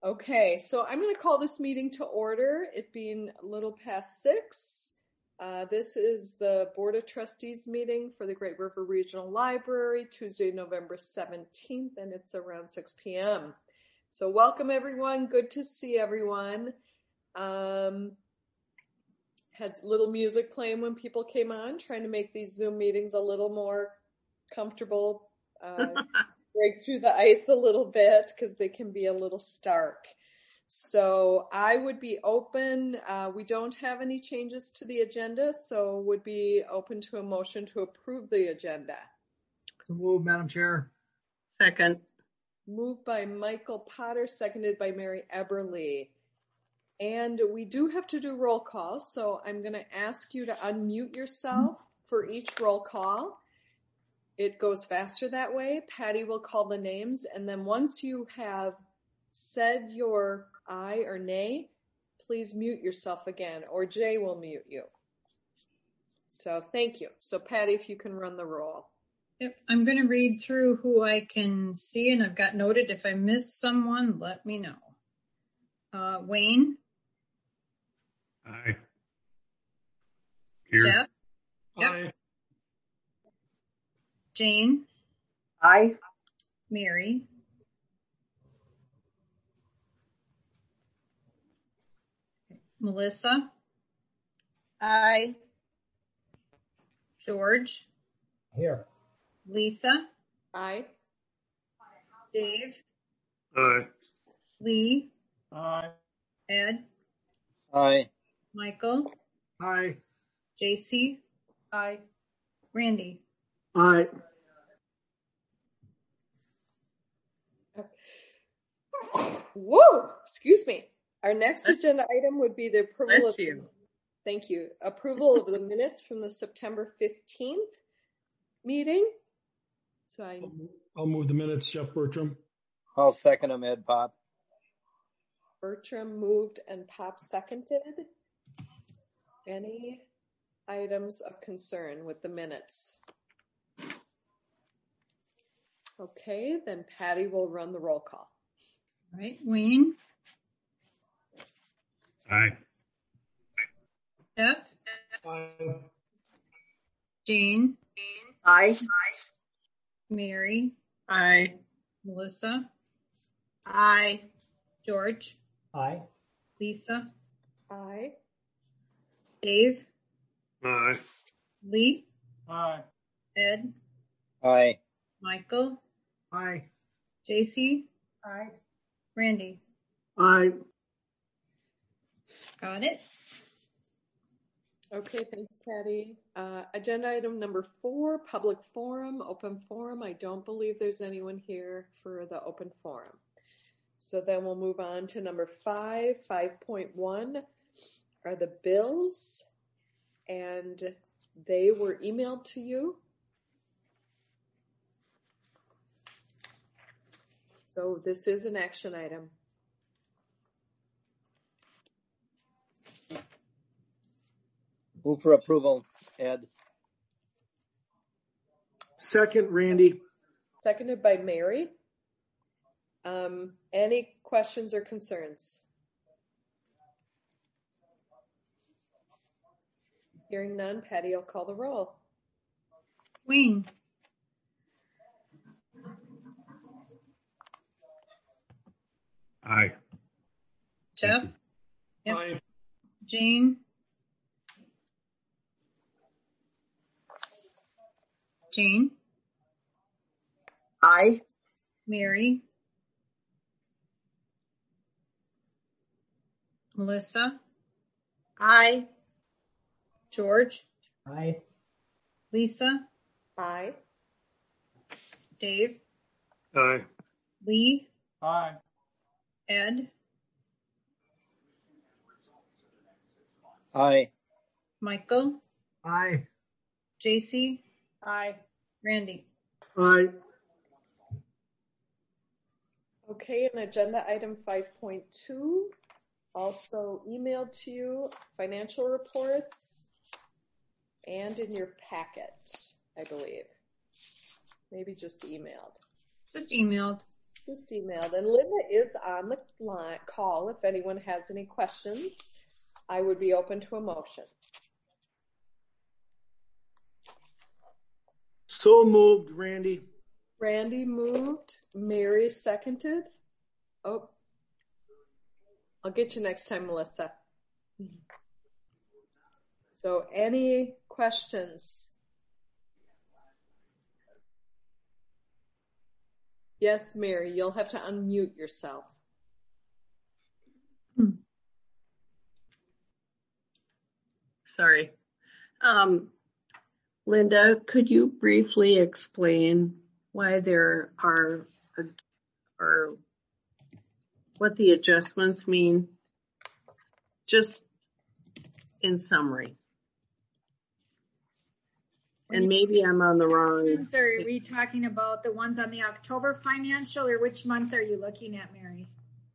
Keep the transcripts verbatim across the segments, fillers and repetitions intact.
Okay, so I'm going to call this meeting to order, it being a little past six. Uh, this is the Board of Trustees meeting for the Great River Regional Library, Tuesday, November seventeenth, and it's around six p.m. So welcome everyone, good to see everyone. Um, had little music playing when people came on, trying to make these Zoom meetings a little more comfortable, uh, break through the ice a little bit because they can be a little stark. So I would be open. Uh, we don't have any changes to the agenda, so would be open to a motion to approve the agenda. So move, Madam Chair. Second. Moved by Michael Potter, seconded by Mary Eberly. And we do have to do roll call, so I'm going to ask you to unmute yourself for each roll call. It goes faster that way. Patty will call the names, and then once you have said your aye or nay, please mute yourself again, or Jay will mute you. So thank you. So Patty, if you can run the roll. Yep, I'm going to read through who I can see, and I've got noted. If I miss someone, let me know. Uh, Wayne? Aye. Here. Jeff? Yep. Aye. Jane? Aye. Mary? Melissa? Aye. George? Here. Lisa? Aye. Dave? Aye. Lee? Aye. Ed? Aye. Michael? Aye. J C? Aye. Randy? Aye. Whoa, excuse me. Our next agenda item would be the approval Bless of, you. thank you, approval of the minutes from the September fifteenth meeting. So I, I'll move the minutes, Jeff Bertram. I'll second them, Ed Pop. Bertram moved and Pop seconded. Any items of concern with the minutes? Okay, then Patty will run the roll call. All right, Wayne? Aye. Jeff? Aye. Jane? Aye. Mary? Aye. Melissa? Aye. George? Aye. Lisa? Aye. Dave? Aye. Lee? Aye. Ed? Aye. Michael? Aye. J C? Aye. Randy? Aye. Got it? Okay, thanks, Patty. Uh, agenda item number four, public forum, open forum. I don't believe there's anyone here for the open forum. So then we'll move on to number five, five point one are the bills, and they were emailed to you. So this is an action item. Move for approval, Ed. Second, Randy. Seconded by Mary. Um, any questions or concerns? Hearing none, Patty will call the roll. Wayne? Aye. Jeff? Yep. Aye. Jane? Jane? Aye. Mary? Melissa? Aye. George? Aye. Lisa? Aye. Dave? Aye. Lee? Aye. Ed? Aye. Michael? Aye. J C? Aye. Randy? Aye. Okay, and agenda item five point two, also emailed to you, financial reports, and in your packet, I believe. Maybe just emailed. Just emailed. Just emailed. And Linda is on the line, call. If anyone has any questions, I would be open to a motion. So moved, Randy. Randy moved. Mary seconded. Oh, I'll get you next time, Melissa. So any questions? Yes, Mary, you'll have to unmute yourself. Hmm. Sorry. Um, Linda, could you briefly explain why there are, or what the adjustments mean? Just in summary. And maybe I'm on the wrong. Are we talking about the ones on the October financial, or which month are you looking at, Mary?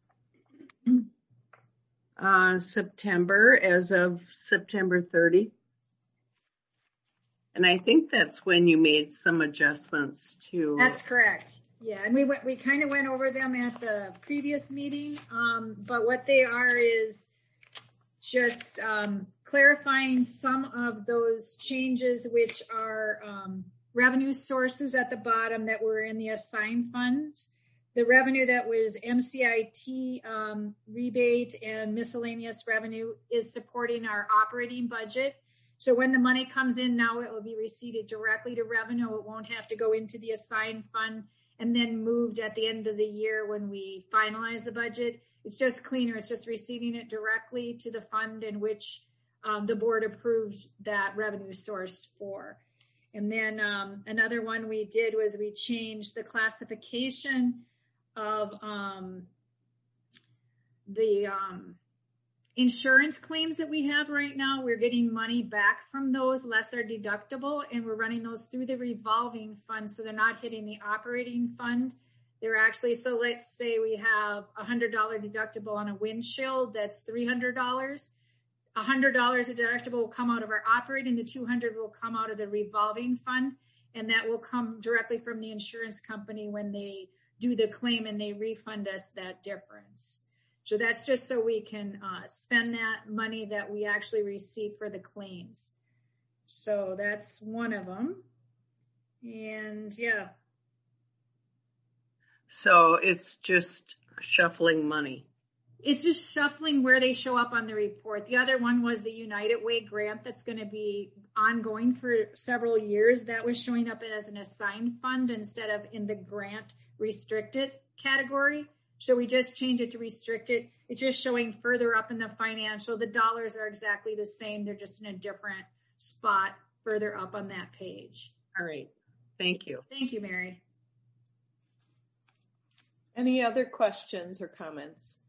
Uh, September, as of September thirtieth. And I think that's when you made some adjustments to. That's correct. Yeah, and we went, we kind of went over them at the previous meeting. Um, but what they are is just um, clarifying some of those changes, which are um, revenue sources at the bottom that were in the assigned funds. The revenue that was M C I T um, rebate and miscellaneous revenue is supporting our operating budget. So when the money comes in now, it will be receipted directly to revenue. It won't have to go into the assigned fund and then moved at the end of the year when we finalize the budget. It's just cleaner. It's just receiving it directly to the fund in which um, the board approved that revenue source for. And then um, another one we did was we changed the classification of um, the um, insurance claims that we have right now. We're getting money back from those, less our deductible, and we're running those through the revolving fund, so they're not hitting the operating fund. They're actually, so let's say we have a one hundred dollars deductible on a windshield, that's three hundred dollars. one hundred dollars a deductible will come out of our operating, the two hundred dollars will come out of the revolving fund, and that will come directly from the insurance company when they do the claim and they refund us that difference. So that's just so we can uh, spend that money that we actually receive for the claims. So that's one of them. And yeah. So it's just shuffling money. It's just shuffling where they show up on the report. The other one was the United Way grant that's going to be ongoing for several years. That was showing up as an assigned fund instead of in the grant restricted category. So we just changed it to restricted. It's just showing further up in the financial. The dollars are exactly the same. They're just in a different spot further up on that page. All right. Thank you. Thank you, Mary. Any other questions or comments?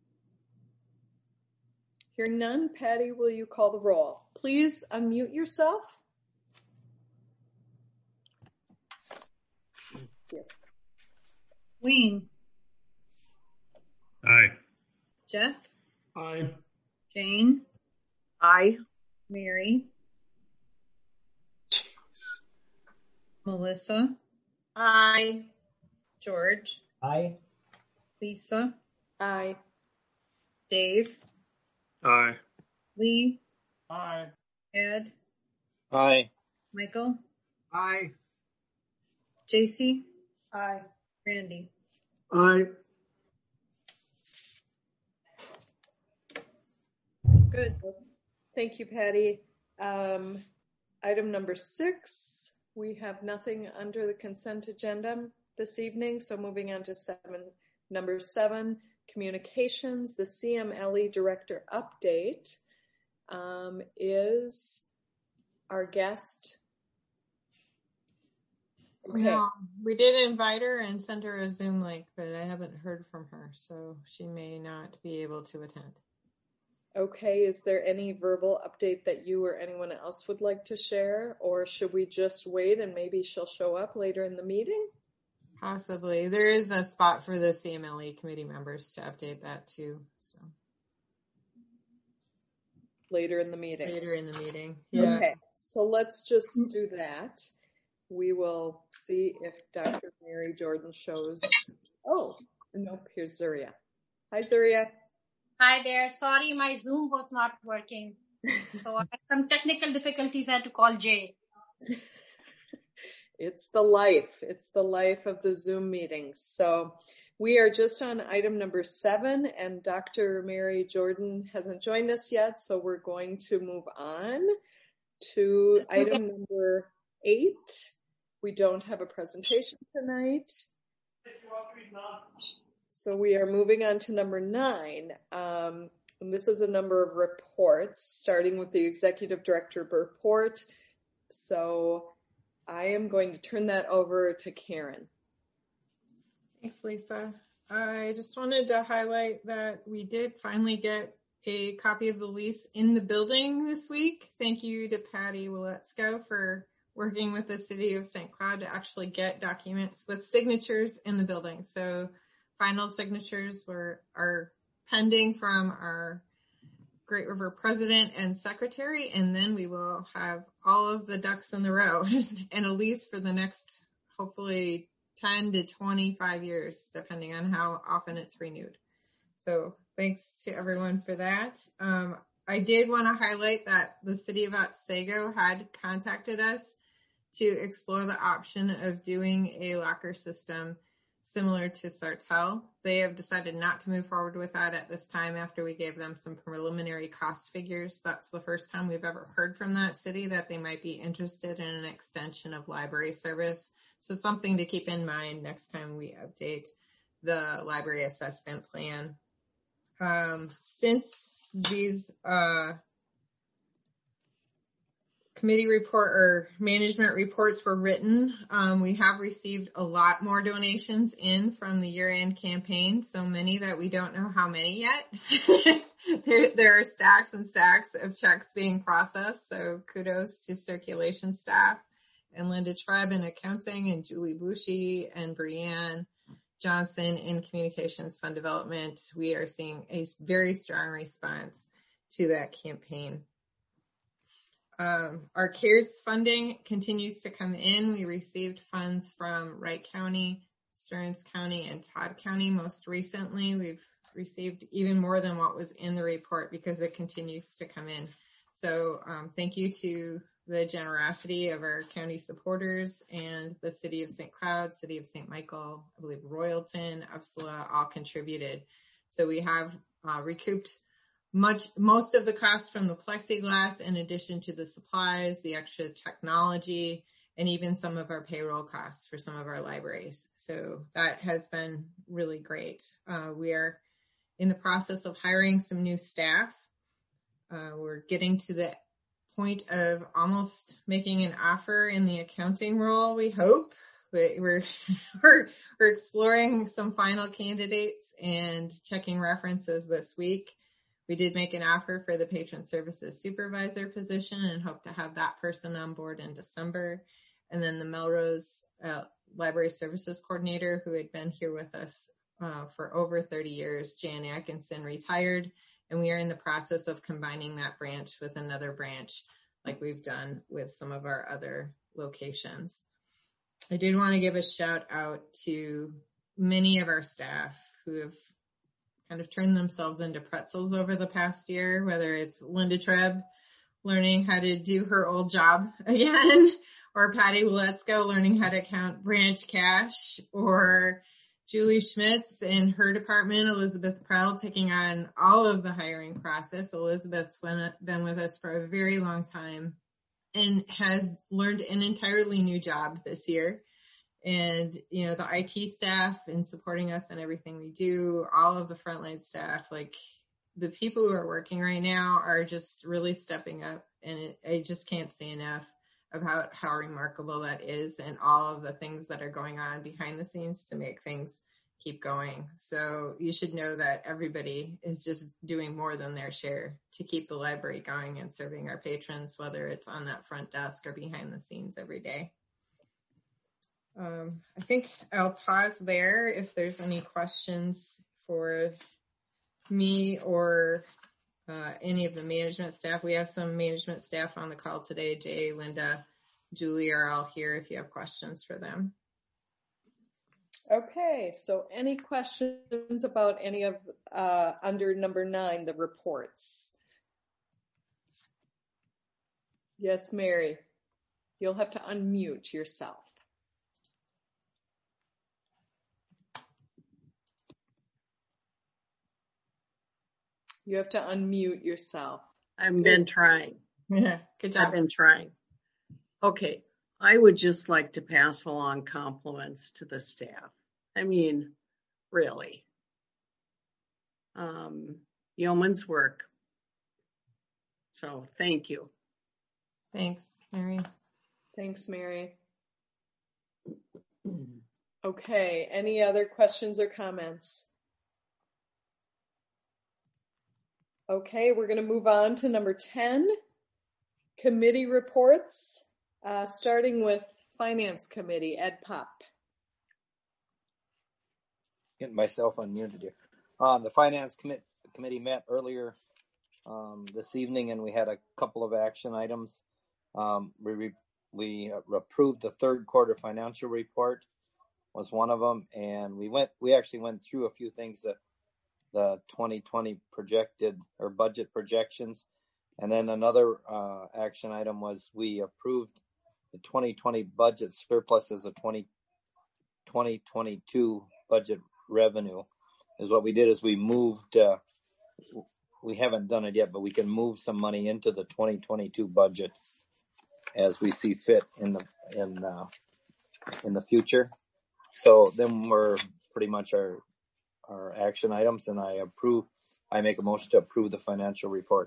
Hearing none, Patty, will you call the roll? Please unmute yourself. Wayne. Aye. Jeff. Aye. Jane. Aye. Mary. Melissa. Aye. George. Aye. Lisa. Aye. Dave. Aye. Lee. Aye. Ed. Aye. Michael. Aye. J C. Aye. Randy. Aye. Good. Thank you, Patty. Um, item number six, we have nothing under the consent agenda this evening. So moving on to seven, number seven, communications, the C M L E director update um, is our guest. Okay. No, we did invite her and send her a Zoom link, but I haven't heard from her, so she may not be able to attend. Okay, is there any verbal update that you or anyone else would like to share, or should we just wait and maybe she'll show up later in the meeting? Possibly. There is a spot for the C M L E committee members to update that too. So Later in the meeting. later in the meeting. Yeah. Okay, so let's just do that. we will see if Doctor Mary Jordan shows. Oh, nope, here's Zuria. Hi, Zuria. Hi there. Sorry, my Zoom was not working. So I had some technical difficulties. I had to call Jay. It's the life. It's the life of the Zoom meetings. So we are just on item number seven, and Doctor Mary Jordan hasn't joined us yet, so we're going to move on to item number eight. We don't have a presentation tonight. So we are moving on to number nine. Um, and this is a number of reports, starting with the Executive Director report. So I am going to turn that over to Karen. Thanks, Lisa. I just wanted to highlight that we did finally get a copy of the lease in the building this week. Thank you to Patty Waletzko for working with the City of Saint Cloud to actually get documents with signatures in the building. So final signatures were are pending from our Great River President and Secretary, and then we will have all of the ducks in the row and a lease for the next, hopefully, ten to twenty-five years, depending on how often it's renewed. So thanks to everyone for that. Um, I did want to highlight that the City of Otsego had contacted us to explore the option of doing a locker system similar to Sartell. They have decided not to move forward with that at this time after we gave them some preliminary cost figures. That's the first time we've ever heard from that city that they might be interested in an extension of library service. So something to keep in mind next time we update the library assessment plan. Um, since these uh, committee report or management reports were written, um, we have received a lot more donations in from the year-end campaign, so many that we don't know how many yet. there, there are stacks and stacks of checks being processed, so kudos to circulation staff and Linda Treb in accounting and Julie Bushy and Brianne Johnson in communications fund development. We are seeing a very strong response to that campaign. Um, our CARES funding continues to come in. We received funds from Wright County, Stearns County, and Todd County. Most recently, we've received even more than what was in the report because it continues to come in. So um, thank you to the generosity of our county supporters and the City of Saint Cloud, City of Saint Michael, I believe Royalton, Upsala, all contributed. So we have uh, recouped much, most of the costs from the plexiglass in addition to the supplies, the extra technology, and even some of our payroll costs for some of our libraries. So that has been really great. Uh, we are in the process of hiring some new staff. Uh, we're getting to the point of almost making an offer in the accounting role, we hope. We're, we're, we're exploring some final candidates and checking references this week. We did make an offer for the patron services supervisor position and hope to have that person on board in December. And then the Melrose uh, Library Services Coordinator, who had been here with us uh, for over thirty years, Jan Atkinson, retired. And we are in the process of combining that branch with another branch like we've done with some of our other locations. I did want to give a shout out to many of our staff who have kind of turned themselves into pretzels over the past year, whether it's Linda Treb learning how to do her old job again, or Patty Waletzko learning how to count branch cash, or Julie Schmitz in her department, Elizabeth Prell taking on all of the hiring process. Elizabeth's been with us for a very long time and has learned an entirely new job this year. And, you know, the I T staff and supporting us in everything we do, all of the frontline staff, like the people who are working right now are just really stepping up. And it, I just can't say enough about how remarkable that is and all of the things that are going on behind the scenes to make things keep going. So you should know that everybody is just doing more than their share to keep the library going and serving our patrons, whether it's on that front desk or behind the scenes every day. Um, I think I'll pause there if there's any questions for me or uh, any of the management staff. We have some management staff on the call today, Jay, Linda, Julie are all here if you have questions for them. Okay, so any questions about any of, uh, under number nine, the reports? Yes, Mary, you'll have to unmute yourself. You have to unmute yourself. I've been trying. Yeah, good job. I've been trying. Okay. I would just like to pass along compliments to the staff. I mean, really. Um, yeoman's work. So thank you. Thanks, Mary. Thanks, Mary. Okay, any other questions or comments? Okay, we're going to move on to number ten, committee reports, uh, starting with Finance Committee, Ed Pop. Getting myself unmuted here. Um, the Finance Commi- Committee met earlier um, this evening, and we had a couple of action items. Um, we re- we approved the third quarter financial report was one of them, and we went we actually went through a few things that the twenty twenty projected or budget projections. And then another uh, action item was we approved the twenty twenty budget surplus as a twenty twenty-two budget revenue. Is what we did is we moved, uh, we haven't done it yet, but we can move some money into the twenty twenty-two budget as we see fit in the, in, uh, in the future. So then we're pretty much our, our action items, and I approve, I make a motion to approve the financial report.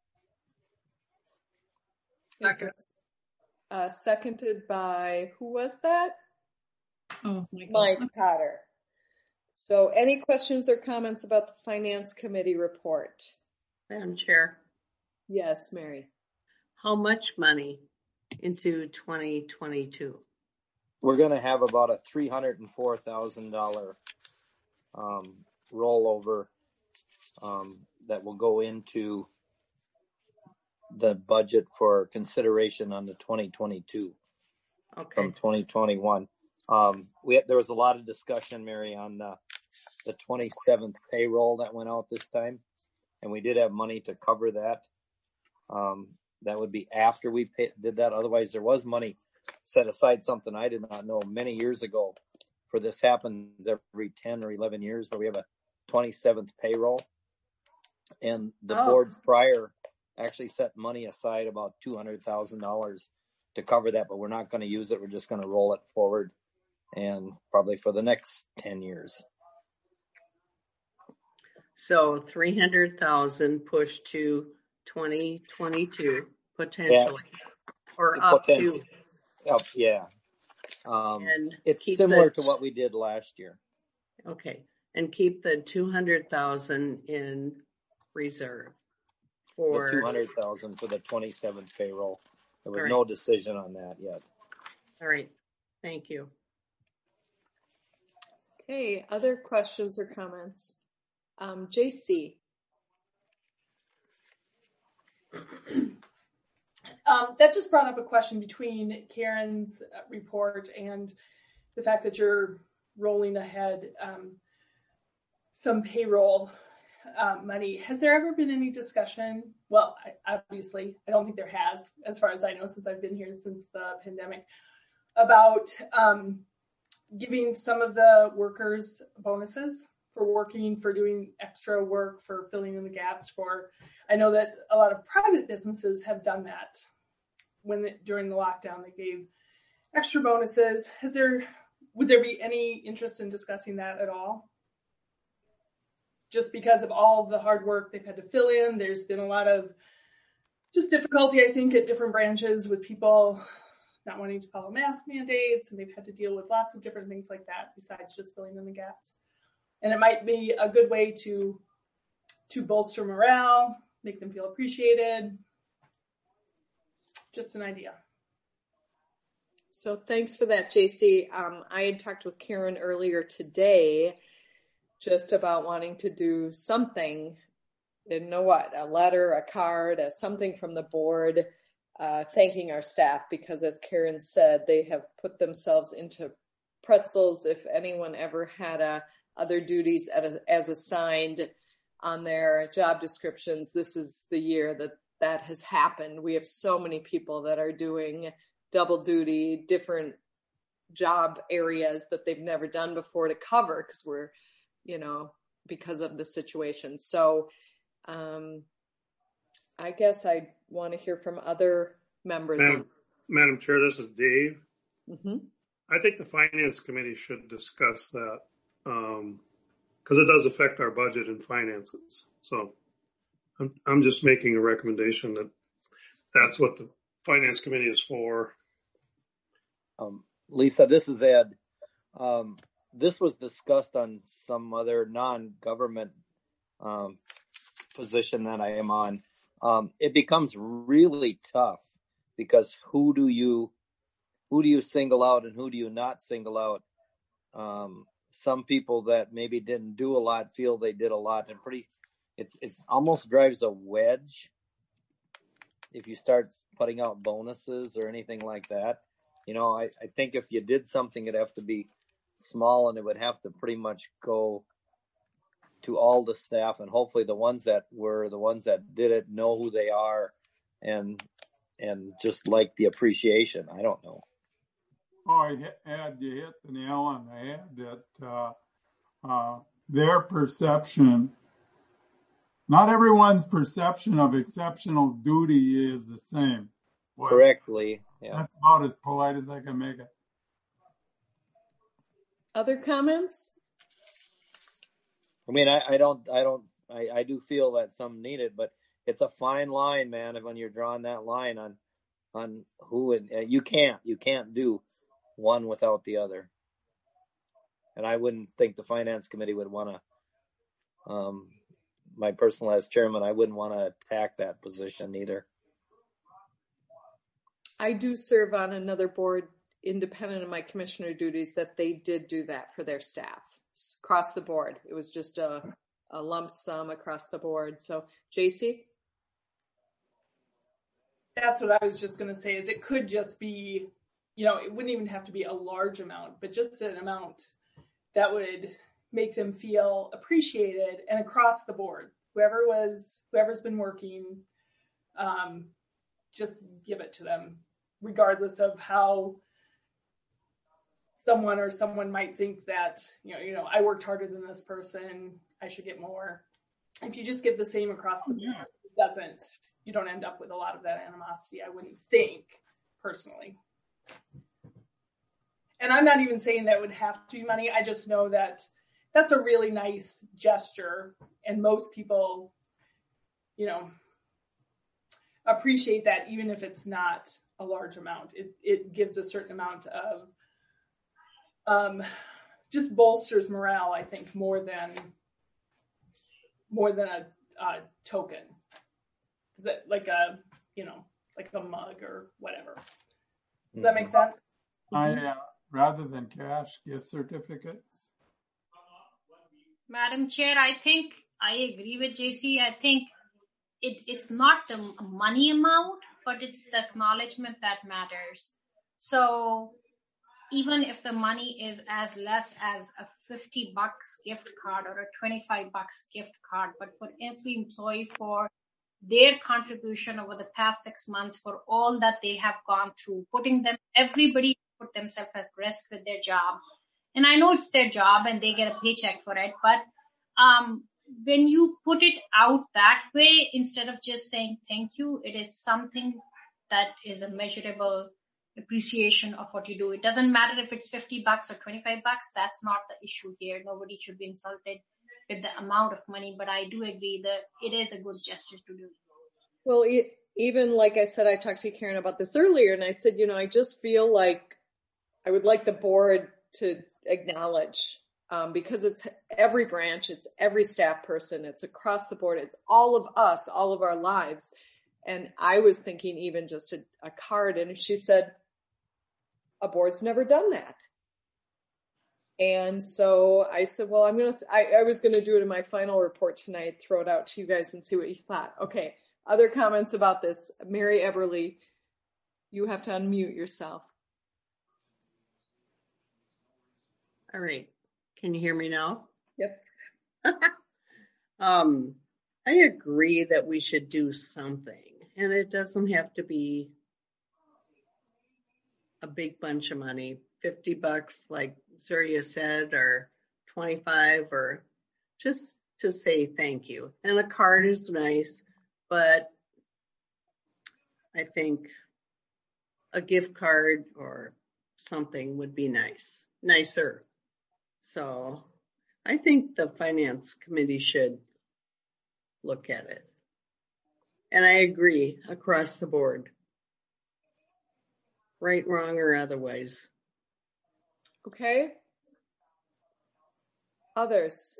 Second. Uh, seconded by, who was that? Oh, Michael. Mike Potter. So any questions or comments about the Finance Committee report? Madam Chair, Yes, Mary. how much money into twenty twenty-two? We're going to have about a three hundred four thousand dollars um, rollover um, that will go into the budget for consideration on the twenty twenty-two Okay. from twenty twenty-one. Um, we had, there was a lot of discussion, Mary, on the, the twenty-seventh payroll that went out this time, and we did have money to cover that. Um, that would be after we pay, did that. Otherwise, there was money set aside, something I did not know many years ago. For this happens every ten or eleven years, where we have a twenty-seventh payroll, and the Oh. boards prior actually set money aside about two hundred thousand dollars to cover that, but we're not going to use it. We're just going to roll it forward, and probably for the next ten years. So three hundred thousand pushed to twenty twenty-two potentially, Yes. or up Potential. to, Yep, yeah. Um, and it's keep similar the- to what we did last year. okay, and keep the two hundred thousand in reserve for. The two hundred thousand for the twenty-seventh payroll. There was All right. no decision on that yet. All right, thank you. Okay, other questions or comments? Um, J C. Um, that just brought up a question between Karen's report and the fact that you're rolling ahead um, some payroll uh, money. Has there ever been any discussion? Well, I, obviously, I don't think there has, as far as I know, since I've been here since the pandemic, about um, giving some of the workers bonuses for working, for doing extra work, for filling in the gaps. For, I know that a lot of private businesses have done that. When the, during the lockdown, they gave extra bonuses. Has there, would there be any interest in discussing that at all? Just because of all the hard work they've had to fill in, there's been a lot of just difficulty, I think, at different branches with people not wanting to follow mask mandates, and they've had to deal with lots of different things like that besides just filling in the gaps. And it might be a good way to to bolster morale, make them feel appreciated. Just an idea. So thanks for that, J C. Um, I had talked with Karen earlier today just about wanting to do something, didn't know what, a letter, a card, a something from the board, uh, thanking our staff because, as Karen said, they have put themselves into pretzels. If anyone ever had a, other duties at a, as assigned on their job descriptions, this is the year that that has happened. We have so many people that are doing double duty, different job areas that they've never done before to cover because we're, you know, because of the situation. So, um, I guess I want to hear from other members. Madam, Madam Chair, this is Dave. Mm-hmm. I think the Finance Committee should discuss that um, because it does affect our budget and finances. So I'm, I'm just making a recommendation that that's what the Finance Committee is for. Um, Lisa, this is Ed. Um, this was discussed on some other non-government um, position that I am on. Um, it becomes really tough because who do you, who do you single out and who do you not single out? Um, some people that maybe didn't do a lot feel they did a lot, and pretty, it's, it's almost drives a wedge if you start putting out bonuses or anything like that. You know, I, I think if you did something, it'd have to be small and it would have to pretty much go to all the staff, and hopefully the ones that were the ones that did it know who they are and and just like the appreciation. I don't know. Oh, Ed, you hit the nail on the head that uh, uh, their perception, not everyone's perception of exceptional duty is the same. Well, Correctly. Yeah. That's about as polite as I can make it. Other comments? I mean, I, I don't, I don't, I, I do feel that some need it, but it's a fine line, man. When you're drawing that line on, on who, and uh, you can't, you can't do one without the other. And I wouldn't think the Finance Committee would want to, um, my personal as chairman, I wouldn't want to attack that position either. I do serve on another board independent of my commissioner duties that they did do that for their staff across the board. It was just a, a lump sum across the board. So, J C? That's what I was just going to say is it could just be, you know, it wouldn't even have to be a large amount, but just an amount that would make them feel appreciated and across the board. Whoever was, whoever's been working, um, just give it to them, regardless of how someone or someone might think that, you know, you know, I worked harder than this person, I should get more. If you just give the same across the board, it doesn't, you don't end up with a lot of that animosity, I wouldn't think, personally. And I'm not even saying that would have to be money. I just know that that's a really nice gesture, and most people, you know, appreciate that, even if it's not a large amount. It it gives a certain amount of, um, just bolsters morale, I think, more than more than a, a token, that like a you know like a mug or whatever. Does that make sense? I uh, rather than cash, gift certificates. Madam Chair, I think I agree with J C. I think it, it's not the money amount, but it's the acknowledgement that matters. So even if the money is as less as a fifty bucks gift card or a twenty-five bucks gift card, but for every employee for their contribution over the past six months, for all that they have gone through, putting them, everybody put themselves at risk with their job. And I know it's their job and they get a paycheck for it, but um, when you put it out that way, instead of just saying thank you, it is something that is a measurable appreciation of what you do. It doesn't matter if it's fifty bucks or twenty-five bucks. That's not the issue here. Nobody should be insulted with the amount of money, but I do agree that it is a good gesture to do. Well, it, even like I said, I talked to Karen about this earlier, and I said, you know, I just feel like I would like the board to acknowledge, um, because it's every branch, it's every staff person, it's across the board, it's all of us, all of our lives. And I was thinking even just a, a card, and she said, a board's never done that. And so I said, well, I'm going to, I, I was going to do it in my final report tonight, throw it out to you guys and see what you thought. Okay. Other comments about this? Mary Eberly, You have to unmute yourself. All right. Can you hear me now? Yep. um, I agree that we should do something, and it doesn't have to be a big bunch of money, fifty bucks, like Zuria said, or twenty-five, or just to say thank you. And a card is nice, but I think a gift card or something would be nice, nicer. So I think the finance committee should look at it. And I agree across the board. Right, wrong, or otherwise. Okay. Others?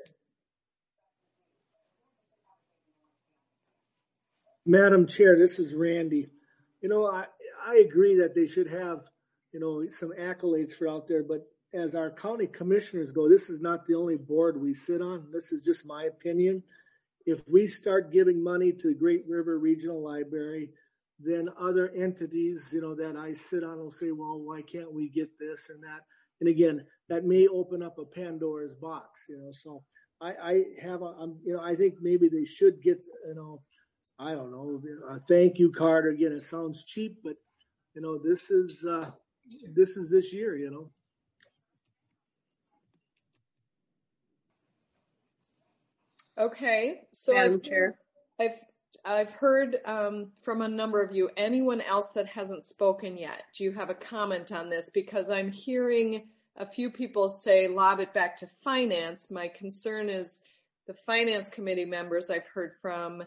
Madam Chair, this is Randy. You know, I, I agree that they should have, you know, some accolades for out there, but as our county commissioners go, this is not the only board we sit on. This is just my opinion. If we start giving money to Great River Regional Library, then other entities, you know, that I sit on will say, well, why can't we get this and that? And again, that may open up a Pandora's box, you know, so I, I have a, I'm, you know, I think maybe they should get, you know, I don't know, a thank you card. Again, it sounds cheap, but you know, this is, uh, this is this year, you know. Okay. So Madam I've, Chair. I've, I've heard um, from a number of you. Anyone else that hasn't spoken yet? Do you have a comment on this? Because I'm hearing a few people say lob it back to finance. My concern is the finance committee members I've heard from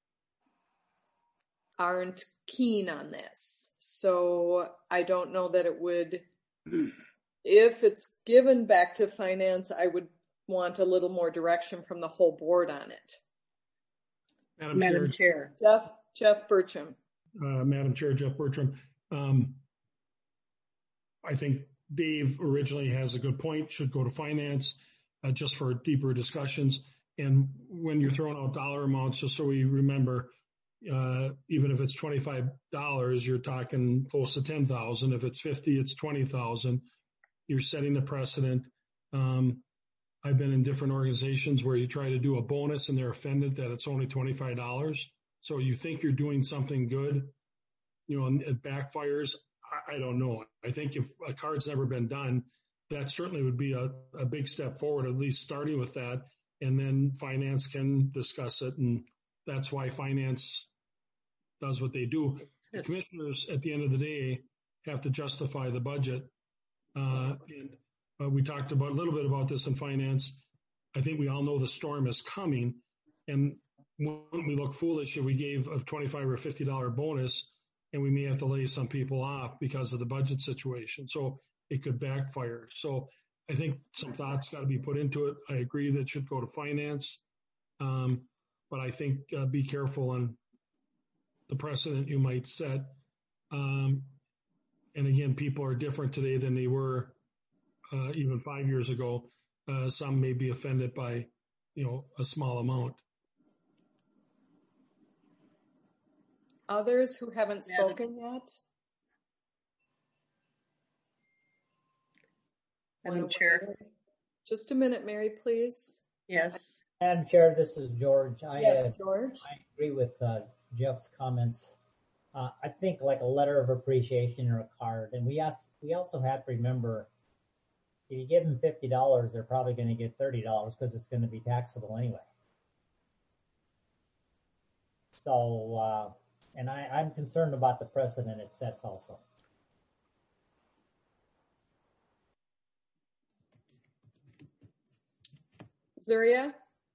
aren't keen on this. So I don't know that it would, if it's given back to finance, I would want a little more direction from the whole board on it. Madam, Madam Chair, Chair. Jeff, Jeff Bertram. uh, Madam Chair, Jeff Bertram. Um, I think Dave originally has a good point, should go to finance, uh, just for deeper discussions. And when you're throwing out dollar amounts, just so we remember, uh, even if it's twenty-five dollars, you're talking close to ten thousand. If it's fifty, it's twenty thousand. You're setting the precedent. Um, I've been in different organizations where you try to do a bonus and they're offended that it's only twenty-five dollars. So you think you're doing something good, you know, and it backfires. I, I don't know. I think if a card's never been done, that certainly would be a, a big step forward, at least starting with that. And then finance can discuss it. And that's why finance does what they do. The commissioners at the end of the day have to justify the budget. Uh, and uh, we talked about a little bit about this in finance. I think we all know the storm is coming, and when we look foolish if we gave a twenty-five or fifty dollar bonus, and we may have to lay some people off because of the budget situation. So it could backfire. So I think some thoughts got to be put into it. I agree that it should go to finance. Um, but I think uh, be careful on the precedent you might set. Um, and again, people are different today than they were uh, even five years ago. Uh, some may be offended by, you know, a small amount. Others who haven't spoken yet? Madam Chair. Just a minute, Mary, please. Yes. Madam Chair, this is George. I, Yes, uh, George. I agree with uh, Jeff's comments. Uh, I think like a letter of appreciation or a card. And we ask, we also have to remember, if you give them fifty dollars, they're probably going to get thirty dollars because it's going to be taxable anyway. So, uh, and I, I'm concerned about the precedent it sets also. Zuria?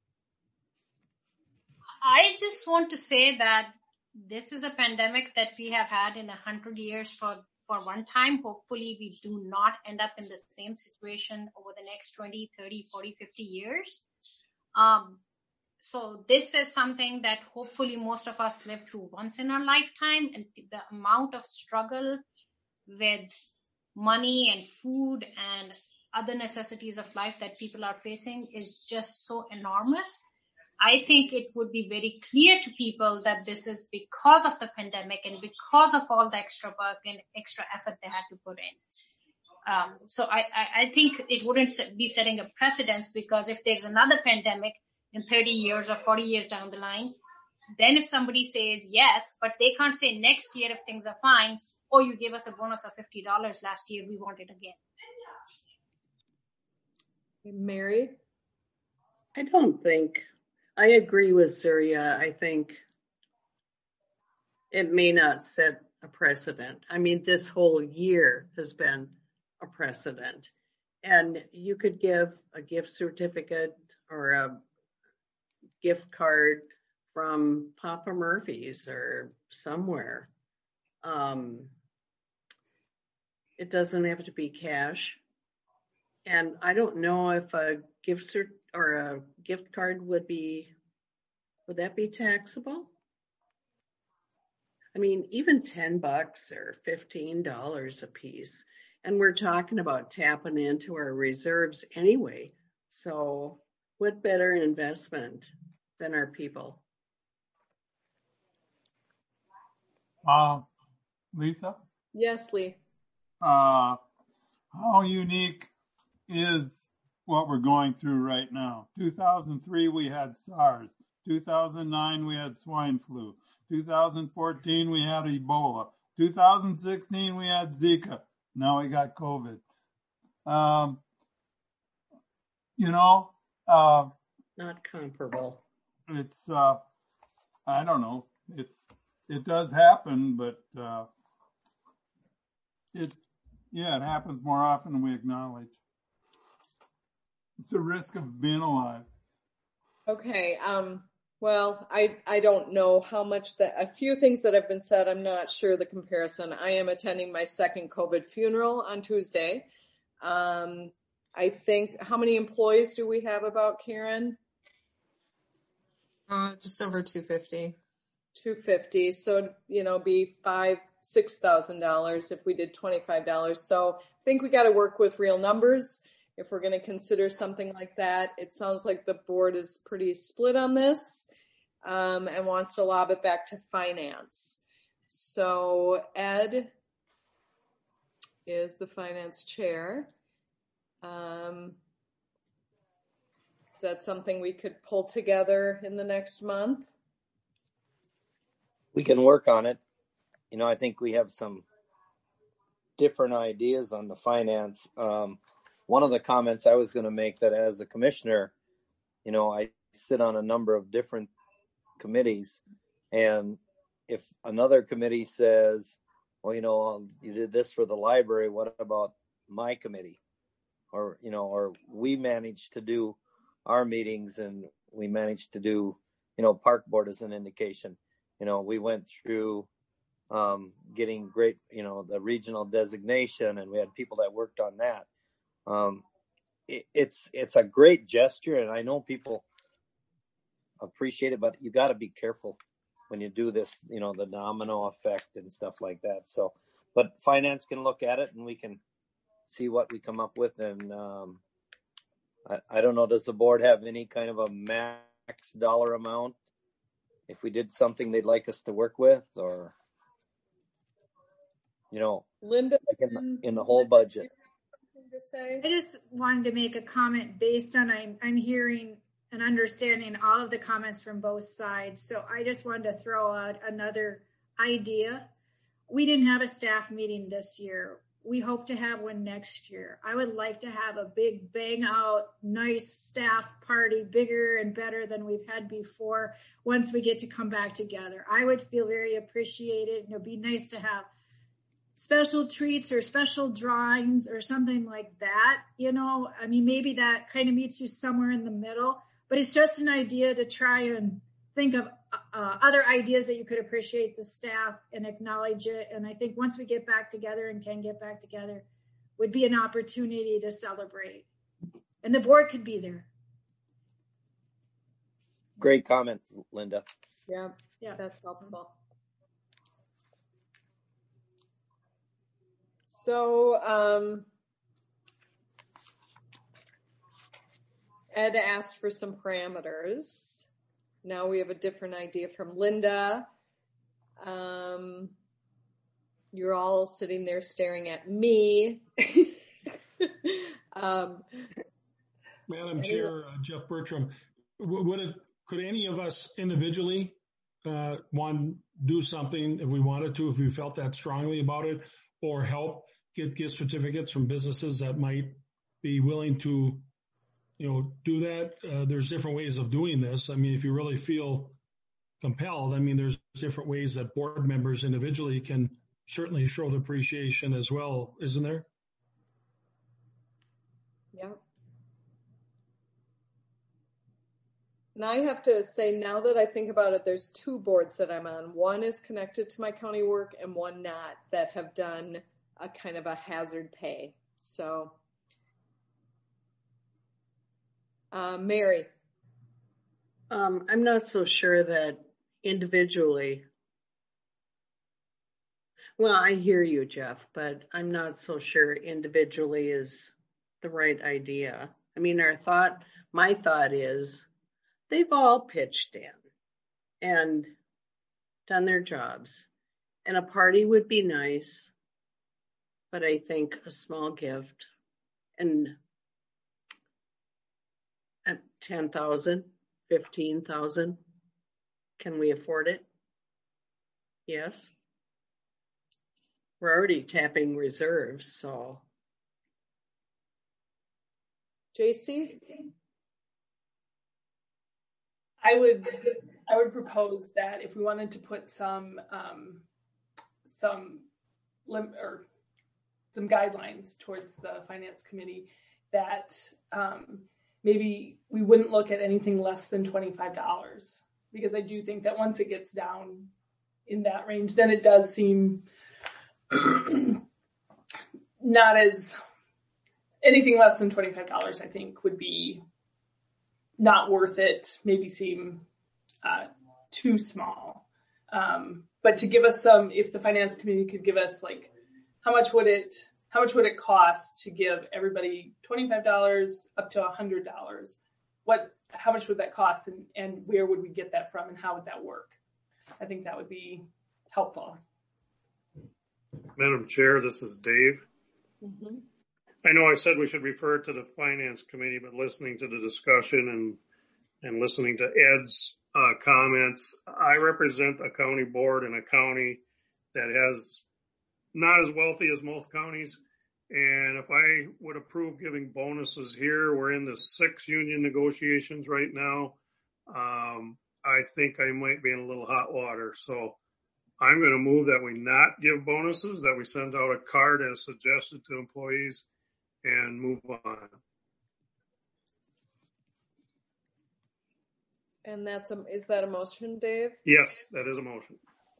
I just want to say that this is a pandemic that we have had in a hundred years for, for one time. Hopefully we do not end up in the same situation over the next twenty, thirty, forty, fifty years. Um, so this is something that hopefully most of us live through once in our lifetime, and the amount of struggle with money and food and other necessities of life that people are facing is just so enormous. I think it would be very clear to people that this is because of the pandemic and because of all the extra work and extra effort they had to put in. Um, so I, I, I think it wouldn't be setting a precedence, because if there's another pandemic in thirty years or forty years down the line, then if somebody says yes, but they can't say next year if things are fine, or you gave us a bonus of fifty dollars last year, we want it again. Mary? I don't think, I agree with Surya. I think it may not set a precedent. I mean, this whole year has been a precedent. And you could give a gift certificate or a gift card from Papa Murphy's or somewhere. Um, it doesn't have to be cash. And I don't know if a gift cert or a gift card would be, would that be taxable? I mean, even ten bucks or fifteen dollars a piece. And we're talking about tapping into our reserves anyway. So what better investment than our people? Uh, Lisa? Yes, Lee. Uh, how unique is what we're going through right now? two thousand three, we had SARS. two thousand nine, we had swine flu. two thousand fourteen, we had Ebola. two thousand sixteen, we had Zika. Now we got COVID. Um, you know, uh, not comparable. It's, uh, I don't know. It's, it does happen, but, uh, it, yeah, it happens more often than we acknowledge. It's a risk of being alive. Okay. Um, well, I, I don't know how much that, a few things that have been said, I'm not sure the comparison. I am attending my second COVID funeral on Tuesday. Um, I think, how many employees do we have about, Karen? Uh, just over two hundred fifty. two hundred fifty. So, you know, be five, six thousand dollars if we did twenty-five dollars. So I think we got to work with real numbers if we're going to consider something like that. It sounds like the board is pretty split on this, um, and wants to lob it back to finance. So Ed is the finance chair. Um, is that something we could pull together in the next month? We can work on it. You know, I think we have some different ideas on the finance. Um, one of the comments I was going to make, that as a commissioner, you know, I sit on a number of different committees, and if another committee says, well, you know, you did this for the library, what about my committee? Or, you know, or we managed to do our meetings and we managed to do, you know, park board as an indication. You know, we went through um, getting great, you know, the regional designation, and we had people that worked on that. Um, it, it's, it's a great gesture, and I know people appreciate it, but you got to be careful when you do this, you know, the domino effect and stuff like that. So, but finance can look at it and we can see what we come up with. And, um, I, I don't know, does the board have any kind of a max dollar amount if we did something they'd like us to work with, or, you know, Linda, like in, the, in the whole budget? To say? I just wanted to make a comment based on I'm, I'm hearing and understanding all of the comments from both sides. So I just wanted to throw out another idea. We didn't have a staff meeting this year. We hope to have one next year. I would like to have a big bang out, nice staff party, bigger and better than we've had before once we get to come back together. I would feel very appreciated, and it would be nice to have special treats or special drawings or something like that. You know, I mean, maybe that kind of meets you somewhere in the middle, but it's just an idea to try and think of uh, other ideas that you could appreciate the staff and acknowledge it. And I think once we get back together and can get back together, would be an opportunity to celebrate. And the board could be there. Great comment, Linda. Yeah, yeah, that's helpful. So, um, Ed asked for some parameters. now we have a different idea from Linda. Um, you're all sitting there staring at me. um, Madam Chair, uh, Jeff Bertram, would it, could any of us individually uh, want do something if we wanted to, if we felt that strongly about it, or help get gift certificates from businesses that might be willing to, you know, do that? Uh, there's different ways of doing this. I mean, if you really feel compelled, I mean, there's different ways that board members individually can certainly show the appreciation as well, isn't there? Yeah. And I have to say, now that I think about it, there's two boards that I'm on. One is connected to my county work and one not, that have done a kind of a hazard pay. So, uh, Mary. Um, I'm not so sure that individually. Well, I hear you, Jeff, but I'm not so sure individually is the right idea. I mean, our thought, my thought is, they've all pitched in and done their jobs, and a party would be nice, but I think a small gift and at ten thousand, fifteen thousand, can we afford it? Yes. We're already tapping reserves, so. J C? I would I would propose that if we wanted to put some um, some lim- or some guidelines towards the finance committee, that um, maybe we wouldn't look at anything less than twenty-five dollars, because I do think that once it gets down in that range, then it does seem not as anything less than twenty-five dollars, I think, would be not worth it, maybe seem uh, too small. Um, but to give us some, if the finance committee could give us like, how much would it, how much would it cost to give everybody twenty-five dollars up to one hundred dollars? What, how much would that cost, and, and where would we get that from, and how would that work? I think that would be helpful. Madam Chair, this is Dave. Mm-hmm. I know I said we should refer it to the finance committee, but listening to the discussion and and listening to Ed's uh, comments, I represent a county board in a county that has not as wealthy as most counties. And if I would approve giving bonuses here, we're in the six union negotiations right now. Um, I think I might be in a little hot water. So I'm going to move that we not give bonuses, that we send out a card as suggested to employees, and move on. And that's a, is that a motion, Dave? Yes, that is a motion.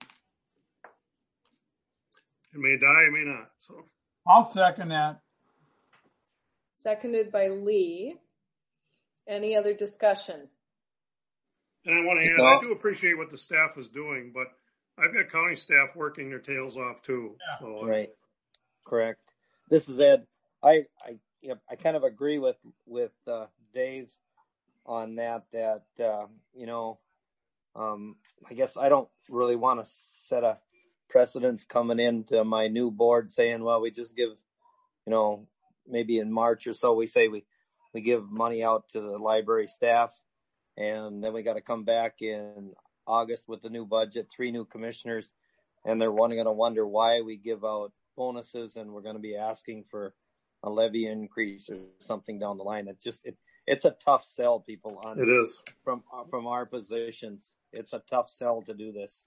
It may die, it may not. So I'll second that. Seconded by Lee. Any other discussion? And I want to add, No. I do appreciate what the staff is doing, but I've got county staff working their tails off too. Yeah. So Right. Correct. This is Ed. I, I, you know, I kind of agree with, with, uh, Dave on that, that, uh, you know, um, I guess I don't really want to set a precedence coming into my new board saying, well, we just give, you know, maybe in March or so, we say we, we give money out to the library staff, and then we got to come back in August with the new budget, three new commissioners, and they're one going to wonder why we give out bonuses, and we're going to be asking for a levy increase or something down the line. It's just, it, it's a tough sell, people, on it is. from, from our positions. It's a tough sell to do this.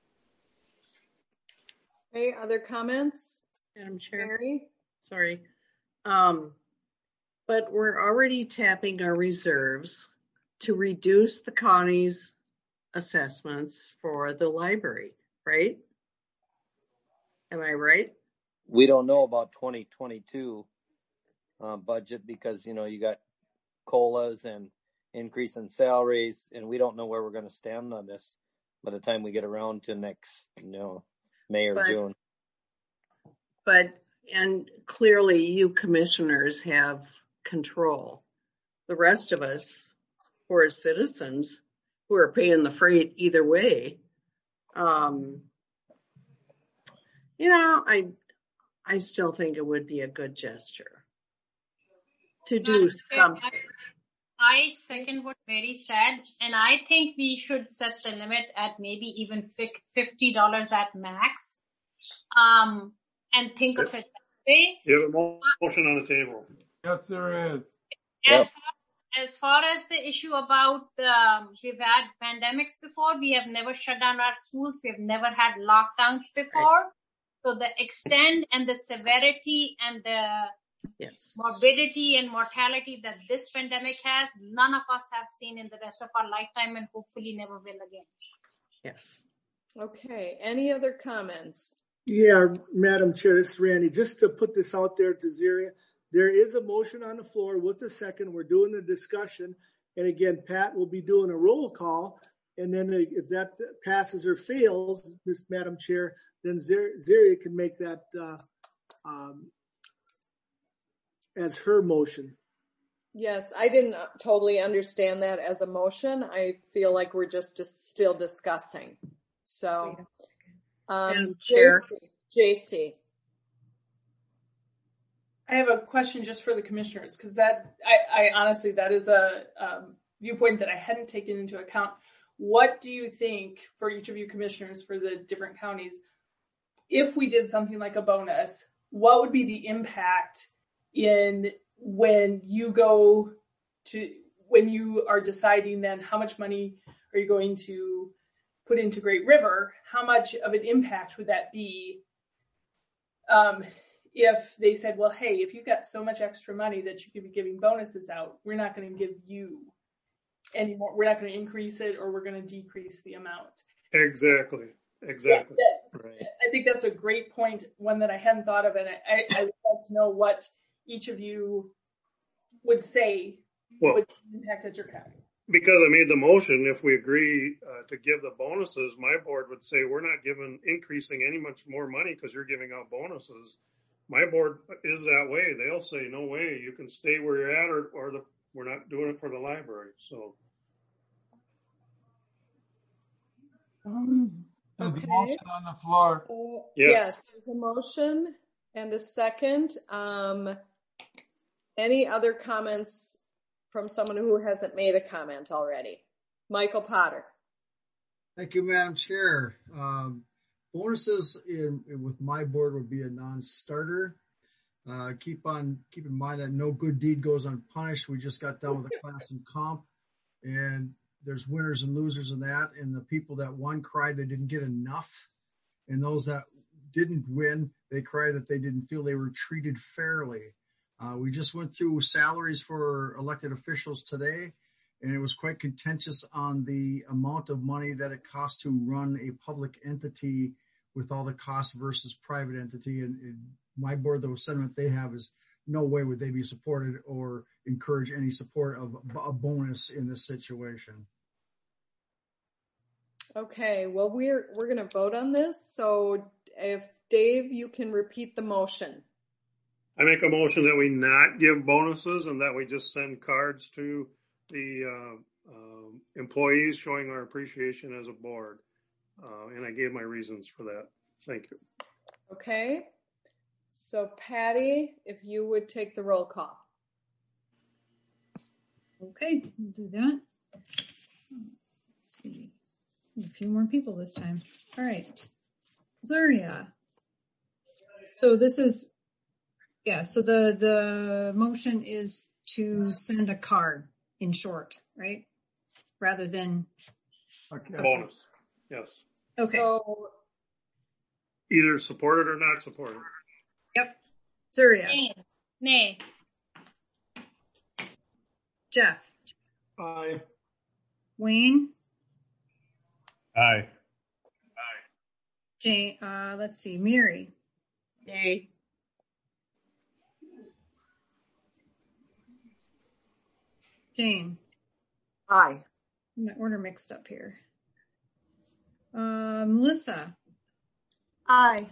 Okay, other comments? Madam Chair, Mary? sorry. Um, but we're already tapping our reserves to reduce the county's assessments for the library, right? Am I right? We don't know about twenty twenty-two uh, budget because, you know, you got COLAs and increase in salaries, and we don't know where we're going to stand on this by the time we get around to next, you know, May or But- June. But, and clearly you commissioners have control. The rest of us, who are citizens, who are paying the freight either way. Um, you know, I, I still think it would be a good gesture to do something. I second what Mary said, and I think we should set the limit at maybe even fifty dollars at max. Um, and think of it that way. You have a motion on the table. Yes, there is. As far, as far as the issue about, um, we've had pandemics before, we have never shut down our schools, we have never had lockdowns before. So the extent and the severity and the yes. morbidity and mortality that this pandemic has, none of us have seen in the rest of our lifetime and hopefully never will again. Yes. Okay. Any other comments? Yeah, Madam Chair, this is Randy. Just to put this out there to Zaria, there is a motion on the floor with a second. We're doing a discussion. And again, Pat will be doing a roll call. And then if that passes or fails, Miss Madam Chair, then Zaria can make that uh, um, as her motion. Yes, I didn't totally understand that as a motion. I feel like we're just, just still discussing. So, um, Chair. J C. I have a question just for the commissioners, because that, I, I honestly, that is a um, viewpoint that I hadn't taken into account. What do you think, for each of you commissioners for the different counties, if we did something like a bonus, what would be the impact in when you go to, when you are deciding then how much money are you going to put into Great River? How much of an impact would that be um, if they said, well, hey, if you've got so much extra money that you could be giving bonuses out, we're not going to give you any more. We're not going to increase it, or we're going to decrease the amount. Exactly. Exactly. Yeah, that, Right. I think that's a great point, one that I hadn't thought of, and I, I would like to know what each of you would say Well, would impact at your county. because I made the motion, if we agree uh, to give the bonuses, my board would say we're not giving increasing any much more money because you're giving out bonuses. My board is that way. They'll say, no way, you can stay where you're at, or, or the, we're not doing it for the library. So. Um, There's Okay. a motion on the floor. Uh, Yes. Yes, there's a motion and a second. Um, any other comments from someone who hasn't made a comment already? Michael Potter. Thank you, Madam Chair. Um, bonuses in, in, with my board would be a non-starter. Uh, keep on, keep in mind that no good deed goes unpunished. We just got done with a class and comp, and there's winners and losers in that. And the people that won cried they didn't get enough. And those that didn't win, they cried that they didn't feel they were treated fairly. Uh, we just went through salaries for elected officials today, and it was quite contentious on the amount of money that it costs to run a public entity with all the costs versus private entity. And, and my board, the sentiment they have is no way would they be supported or encourage any support of a bonus in this situation. Okay, well, we're, we're going to vote on this. So if Dave, you can repeat the motion. I make a motion that we not give bonuses and that we just send cards to the uh, um, employees showing our appreciation as a board. Uh, and I gave my reasons for that. Thank you. Okay. So Patty, if you would take the roll call. Okay, we'll do that. Let's see. A few more people this time. All right. Zaria. So this is, yeah, so the, the motion is to send a card in short, right? Rather than. Okay. Bonus. Yes. Okay. So, Either supported or not supported. Yep. Zaria. Nay. Nay. Jeff. Aye. Wayne. Aye. Jane, uh, let's see, Mary. Nay. Jane. Aye. My order mixed up here. Uh, Melissa. Aye.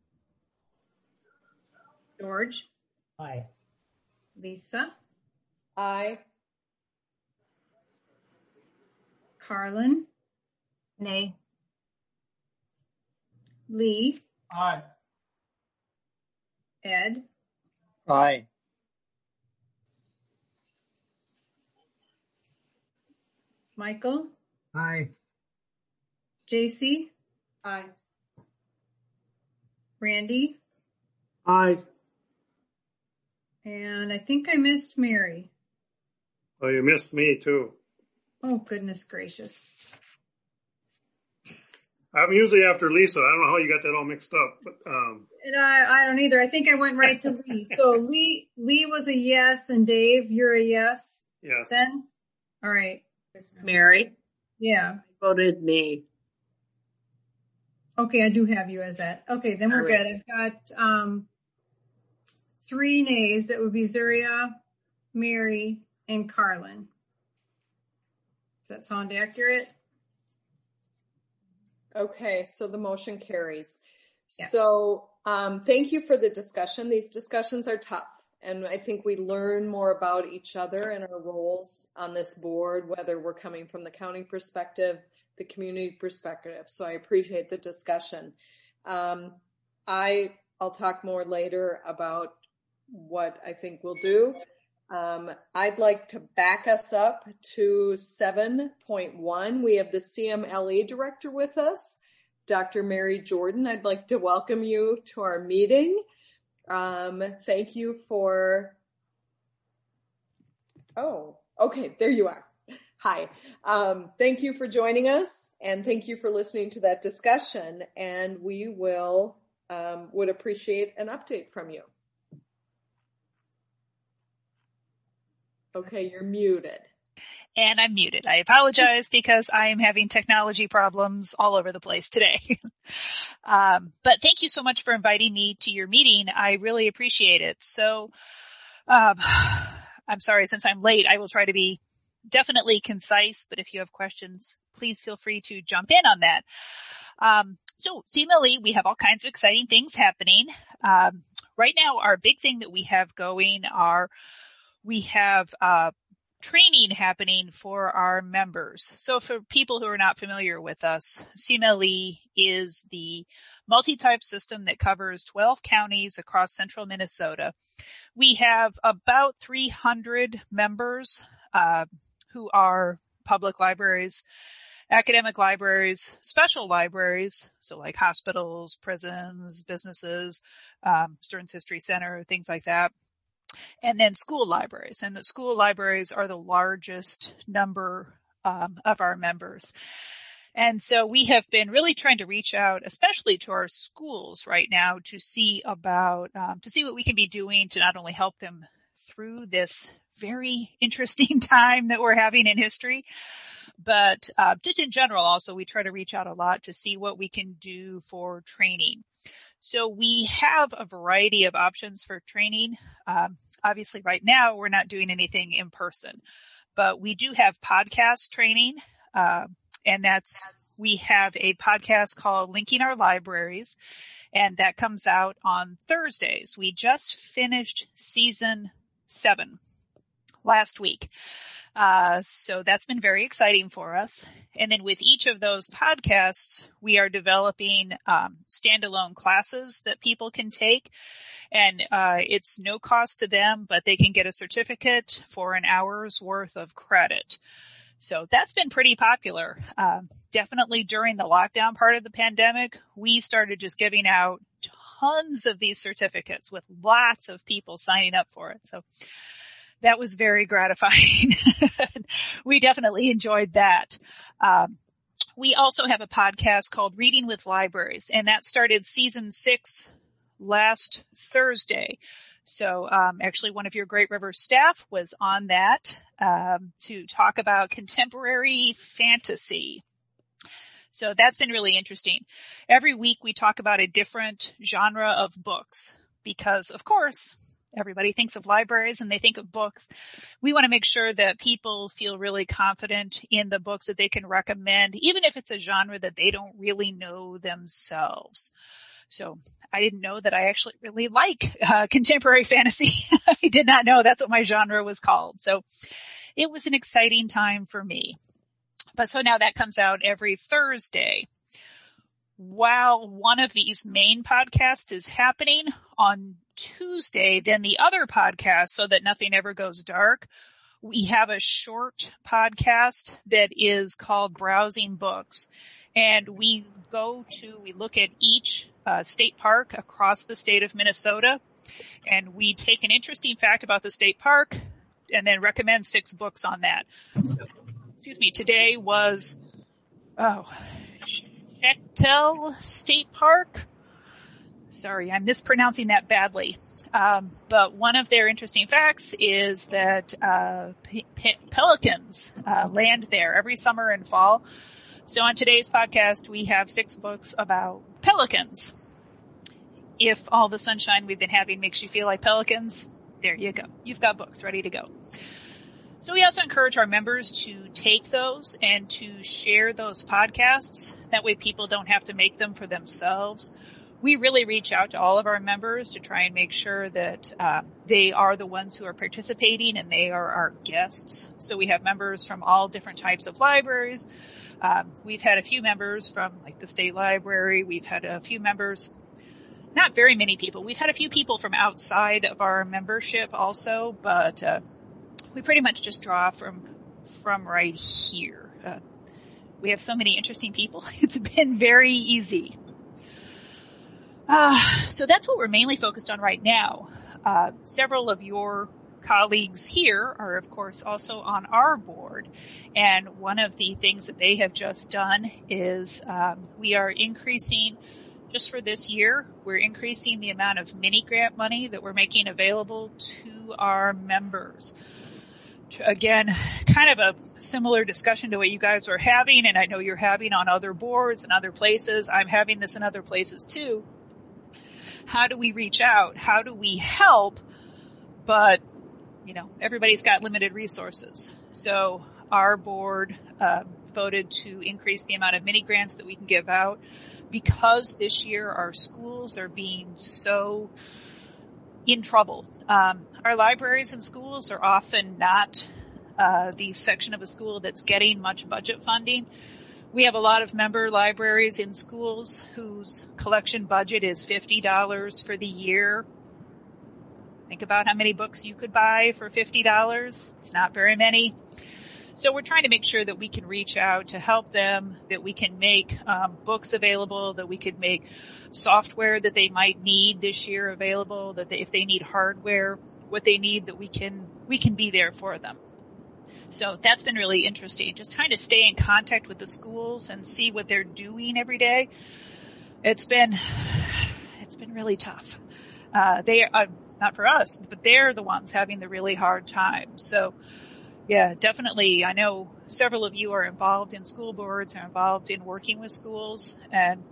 George. Aye. Lisa. aye. Carlin, Nay. Lee, Aye. Ed, Aye. Michael, Aye. J C, Aye. Randy, Aye. and I think I missed Mary. Oh, you missed me too. Oh, goodness gracious. I'm usually after Lisa. I don't know how you got that all mixed up, but um, And I, I don't either. I think I went right to Lee. So Lee, Lee was a yes, and Dave, you're a yes. yes. Then, all right. Mary Yeah. voted nay. Okay, I do have you as that. Okay, then we're All good. right. I've got um three nays. That would be Zuria, Mary, and Carlin. Does that sound accurate? Okay, so the motion carries. Yeah. So um, thank you for the discussion. These discussions are tough, and I think we learn more about each other and our roles on this board, whether we're coming from the county perspective, the community perspective. So I appreciate the discussion. Um, I, I'll talk more later about what I think we'll do. Um, I'd like to back us up to seven point one. We have the C M L E director with us, Doctor Mary Jordan. I'd like to welcome you to our meeting. Um, thank you for, oh, okay, there you are. Hi. Um, thank you for joining us, and thank you for listening to that discussion, and we will, um, would appreciate an update from you. Okay, you're muted. And I'm muted. I apologize because I am having technology problems all over the place today. um, but thank you so much for inviting me to your meeting. I really appreciate it. So, um, I'm sorry, since I'm late, I will try to be definitely concise, but if you have questions, please feel free to jump in on that. Um, so C M L E, we have all kinds of exciting things happening. Um, right now, our big thing that we have going are we have uh training happening for our members. So for people who are not familiar with us, C M L E is the multi-type system that covers twelve counties across central Minnesota. We have about three hundred members uh who are public libraries, academic libraries, special libraries, so like hospitals, prisons, businesses, um, Stearns History Center, things like that. And then school libraries, and the school libraries are the largest number um, of our members. And so we have been really trying to reach out, especially to our schools right now, to see about, um, to see what we can be doing to not only help them through this very interesting time that we're having in history, but uh, just in general also we try to reach out a lot to see what we can do for training. So we have a variety of options for training. Um, obviously right now we're not doing anything in person, but we do have podcast training. Uh, and that's, we have a podcast called Linking Our Libraries, and that comes out on Thursdays. We just finished season seven last week. Uh, so that's been very exciting for us. And then with each of those podcasts, we are developing um, standalone classes that people can take. And uh, it's no cost to them, but they can get a certificate for an hour's worth of credit. So that's been pretty popular. Uh, definitely during the lockdown part of the pandemic, we started just giving out tons of these certificates with lots of people signing up for it. So that was very gratifying. We definitely enjoyed that. Um, we also have a podcast called Reading with Libraries, and that started season six last Thursday. So um, actually one of your Great River staff was on that um, to talk about contemporary fantasy. So that's been really interesting. Every week we talk about a different genre of books because, of course, everybody thinks of libraries and they think of books. We want to make sure that people feel really confident in the books that they can recommend, even if it's a genre that they don't really know themselves. So I didn't know that I actually really like uh, contemporary fantasy. I did not know that's what my genre was called. So it was an exciting time for me. But so now that comes out every Thursday. While one of these main podcasts is happening on Tuesday, then the other podcast, So That Nothing Ever Goes Dark, we have a short podcast that is called Browsing Books. And we go to, we look at each uh, state park across the state of Minnesota, and we take an interesting fact about the state park and then recommend six books on that. So, excuse me, today was, oh, Cheptel State Park. Sorry, I'm mispronouncing that badly. Um, but one of their interesting facts is that uh, pe- pe- pelicans uh, land there every summer and fall. So on today's podcast, we have six books about pelicans. If all the sunshine we've been having makes you feel like pelicans, there you go. You've got books ready to go. So we also encourage our members to take those and to share those podcasts. That way people don't have to make them for themselves. We really reach out to all of our members to try and make sure that uh, they are the ones who are participating and they are our guests. So we have members from all different types of libraries. Um, we've had a few members from like the state library. We've had a few members, not very many people. We've had a few people from outside of our membership also, but uh, we pretty much just draw from from right here. Uh, we have so many interesting people. It's been very easy. Uh, so that's what we're mainly focused on right now. Uh, several of your colleagues here are, of course, also on our board. And one of the things that they have just done is um, we are increasing, just for this year, we're increasing the amount of mini grant money that we're making available to our members. Again, kind of a similar discussion to what you guys are having, and I know you're having on other boards and other places. I'm having this in other places too. How do we reach out? How do we help? But, you know, everybody's got limited resources. So our board uh, voted to increase the amount of mini grants that we can give out because this year our schools are being so in trouble. Um, our libraries and schools are often not uh, the section of a school that's getting much budget funding. We have a lot of member libraries in schools whose collection budget is fifty dollars for the year. Think about how many books you could buy for fifty dollars. It's not very many. So we're trying to make sure that we can reach out to help them, that we can make um, books available, that we could make software that they might need this year available, that they, if they need hardware, what they need, that we can we can be there for them. So that's been really interesting, just trying to stay in contact with the schools and see what they're doing every day. It's been it's been really tough. Uh, they are not for us, but they're the ones having the really hard time. So. Yeah, definitely. I know several of you are involved in school boards, are involved in working with schools, and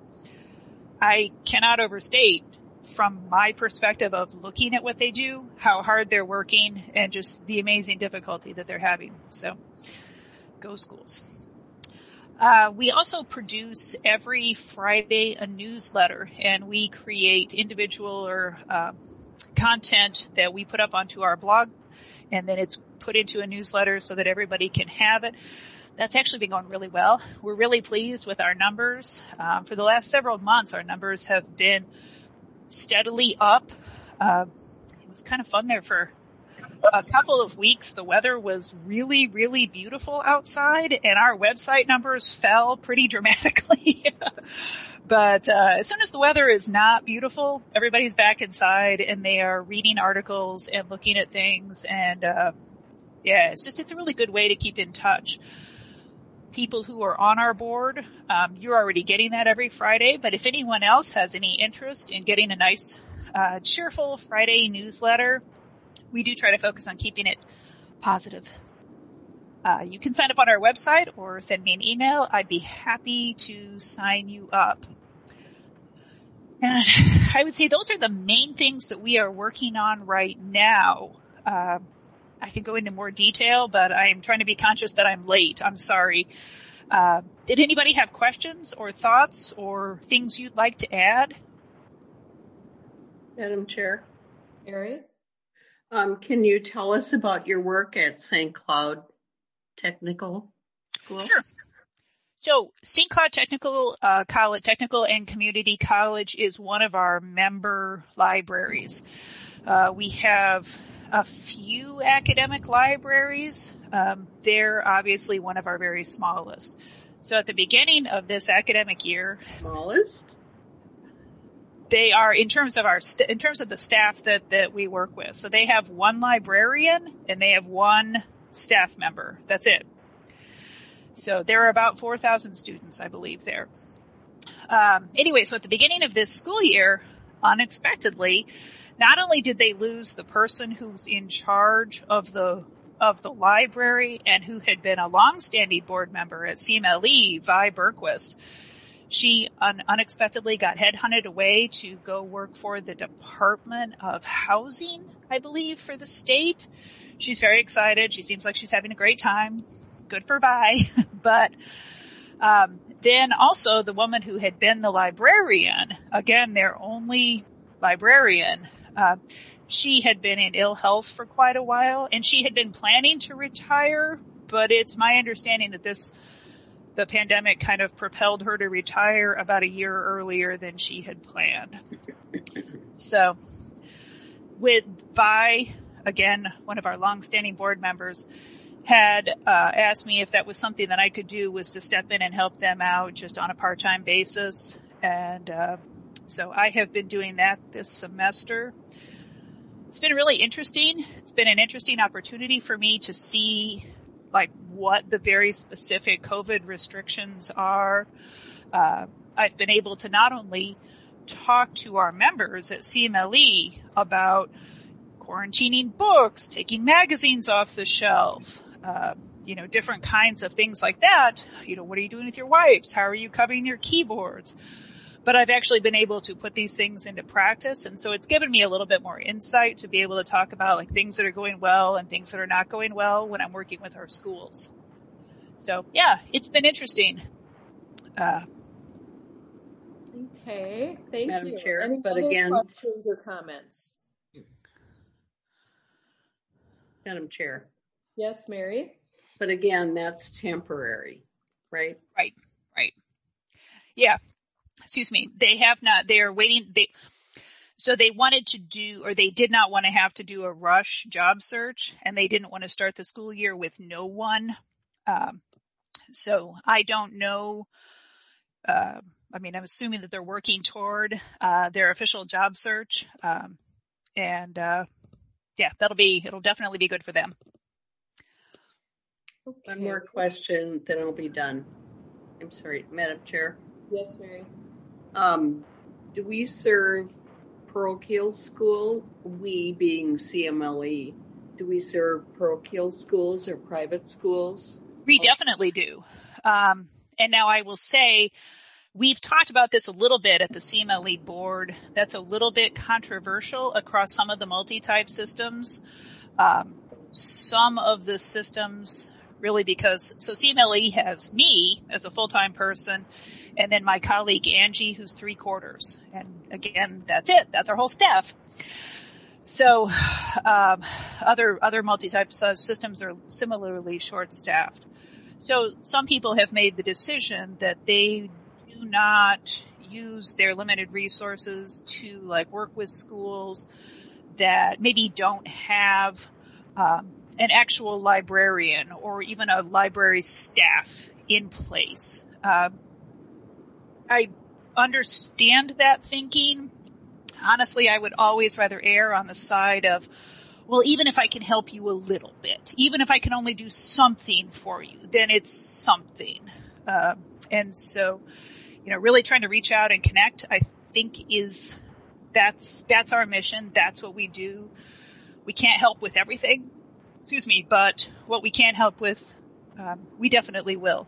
I cannot overstate from my perspective of looking at what they do, how hard they're working, and just the amazing difficulty that they're having. So, go schools. Uh, we also produce every Friday a newsletter, and we create individual or uh, content that we put up onto our blog, and then it's put into a newsletter so that everybody can have it. That's actually been going really well. We're really pleased with our numbers. Um, for the last several months, our numbers have been steadily up. Uh, it was kind of fun there for a couple of weeks. The weather was really, really beautiful outside, and our website numbers fell pretty dramatically. But uh, as soon as the weather is not beautiful, everybody's back inside, and they are reading articles and looking at things. And uh, yeah, it's just it's a really good way to keep in touch. People who are on our board, um, you're already getting that every Friday. But if anyone else has any interest in getting a nice, uh, cheerful Friday newsletter, we do try to focus on keeping it positive. Uh, you can sign up on our website or send me an email. I'd be happy to sign you up. And I would say those are the main things that we are working on right now. Uh, I can go into more detail, but I'm trying to be conscious that I'm late. I'm sorry. Uh, did anybody have questions or thoughts or things you'd like to add? Madam Chair. Mary? Um, can you tell us about your work at Saint Cloud Technical School? Sure. So Saint Cloud Technical uh, College, Technical and Community College is one of our member libraries. Uh, we have a few academic libraries. Um, they're obviously one of our very smallest. So at the beginning of this academic year, smallest, they are in terms of our st- in terms of the staff that that we work with. So they have one librarian and they have one staff member. That's it. So there are about four thousand students, I believe, there. Um, anyway, so at the beginning of this school year, unexpectedly, not only did they lose the person who's in charge of the of the library and who had been a longstanding board member at C M L E, Vi Berquist, she un- unexpectedly got headhunted away to go work for the Department of Housing, I believe, for the state. She's very excited. She seems like she's having a great time. Good for Vi. But um, then also the woman who had been the librarian, again, their only librarian, uh, she had been in ill health for quite a while, and she had been planning to retire, but it's my understanding that this the pandemic kind of propelled her to retire about a year earlier than she had planned. So with Vi, again, one of our longstanding board members, had uh, asked me if that was something that I could do, was to step in and help them out just on a part-time basis. And uh, so I have been doing that this semester. It's been really interesting. It's been an interesting opportunity for me to see like what the very specific COVID restrictions are. Uh, I've been able to not only talk to our members at C M L E about quarantining books, taking magazines off the shelf, uh, you know, different kinds of things like that. You know, what are you doing with your wipes? How are you covering your keyboards? But I've actually been able to put these things into practice. And so it's given me a little bit more insight to be able to talk about like things that are going well and things that are not going well when I'm working with our schools. So yeah, it's been interesting. Uh, okay. Thank Madam you. Chair, Any but other again, questions or comments? Madam Chair. Yes, Mary. But again, that's temporary, right? Right, right. Yeah. Excuse me. They have not, they are waiting. They, so they wanted to do, or they did not want to have to do a rush job search, and they didn't want to start the school year with no one. Um, so I don't know. Uh, I mean, I'm assuming that they're working toward, uh, their official job search. Um, and, uh, yeah, that'll be, it'll definitely be good for them. Okay. One more question, then I'll be done. I'm sorry, Madam Chair. Yes, Mary. Um, do we serve parochial school? We being C M L E, do we serve parochial schools or private schools? We definitely do. Um, and now I will say, we've talked about this a little bit at the C M L E board. That's a little bit controversial across some of the multi-type systems. Um, some of the systems really because, so C M L E has me as a full-time person and then my colleague Angie who's three quarters. And again, that's it. That's our whole staff. So, um, other, other multi-type systems are similarly short-staffed. So some people have made the decision that they do not use their limited resources to like work with schools that maybe don't have, um, an actual librarian or even a library staff in place. Uh, I understand that thinking. Honestly, I would always rather err on the side of, well, even if I can help you a little bit, even if I can only do something for you, then it's something. Uh, and so, you know, really trying to reach out and connect, I think is, that's, that's our mission. That's what we do. We can't help with everything. Excuse me, but what we can help with, um, we definitely will.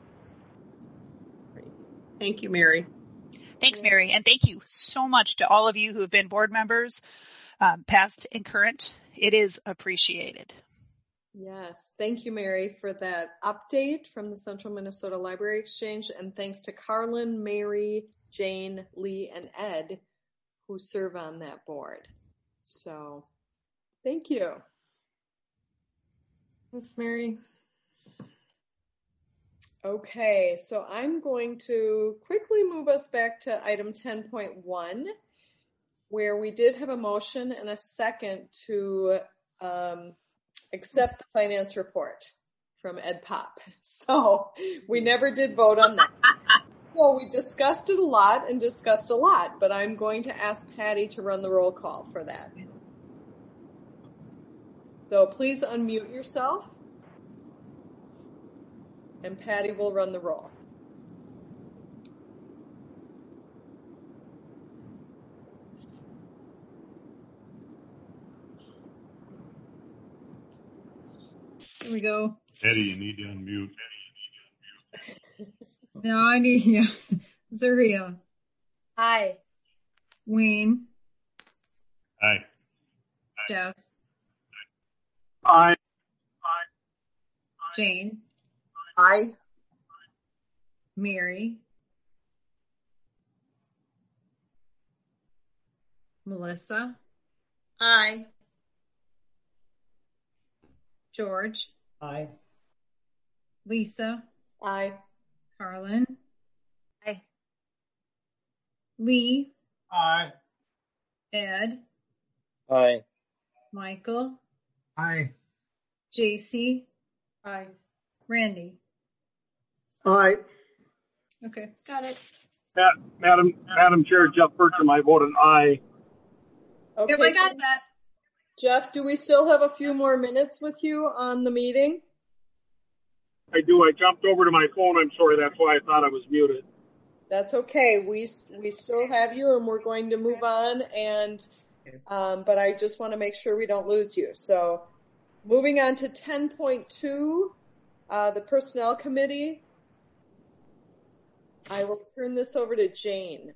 Thank you, Mary. Thanks, Mary. And thank you so much to all of you who have been board members, um, past and current. It is appreciated. Yes. Thank you, Mary, for that update from the Central Minnesota Library Exchange. And thanks to Carlin, Mary, Jane, Lee, and Ed who serve on that board. So thank you. Thanks, Mary. Okay, so I'm going to quickly move us back to item ten point one, where we did have a motion and a second to um, accept the finance report from Ed Pop. So we never did vote on that. So we discussed it a lot and discussed a lot, but I'm going to ask Patty to run the roll call for that. So please unmute yourself, and Patty will run the roll. Here we go. Eddie, you need to unmute. No, I need, yeah. Zaria. Aye. Wayne. Aye. Jeff. Aye. Jane. Aye. Mary. Melissa. Aye. George. Aye. Lisa. Aye. Carlin. Aye. Lee. Aye. Ed. Aye. Michael. Aye. J C. Aye. Randy. Aye. Okay, got it. Madam, Madam Chair, Jeff Bertram, I vote an aye. Okay. Yep, I got that. Jeff, do we still have a few more minutes with you on the meeting? I do. I jumped over to my phone. I'm sorry. That's why I thought I was muted. That's okay. We we still have you, and we're going to move on. And um, but I just want to make sure we don't lose you. So, moving on to ten point two, uh, the Personnel Committee. I will turn this over to Jane.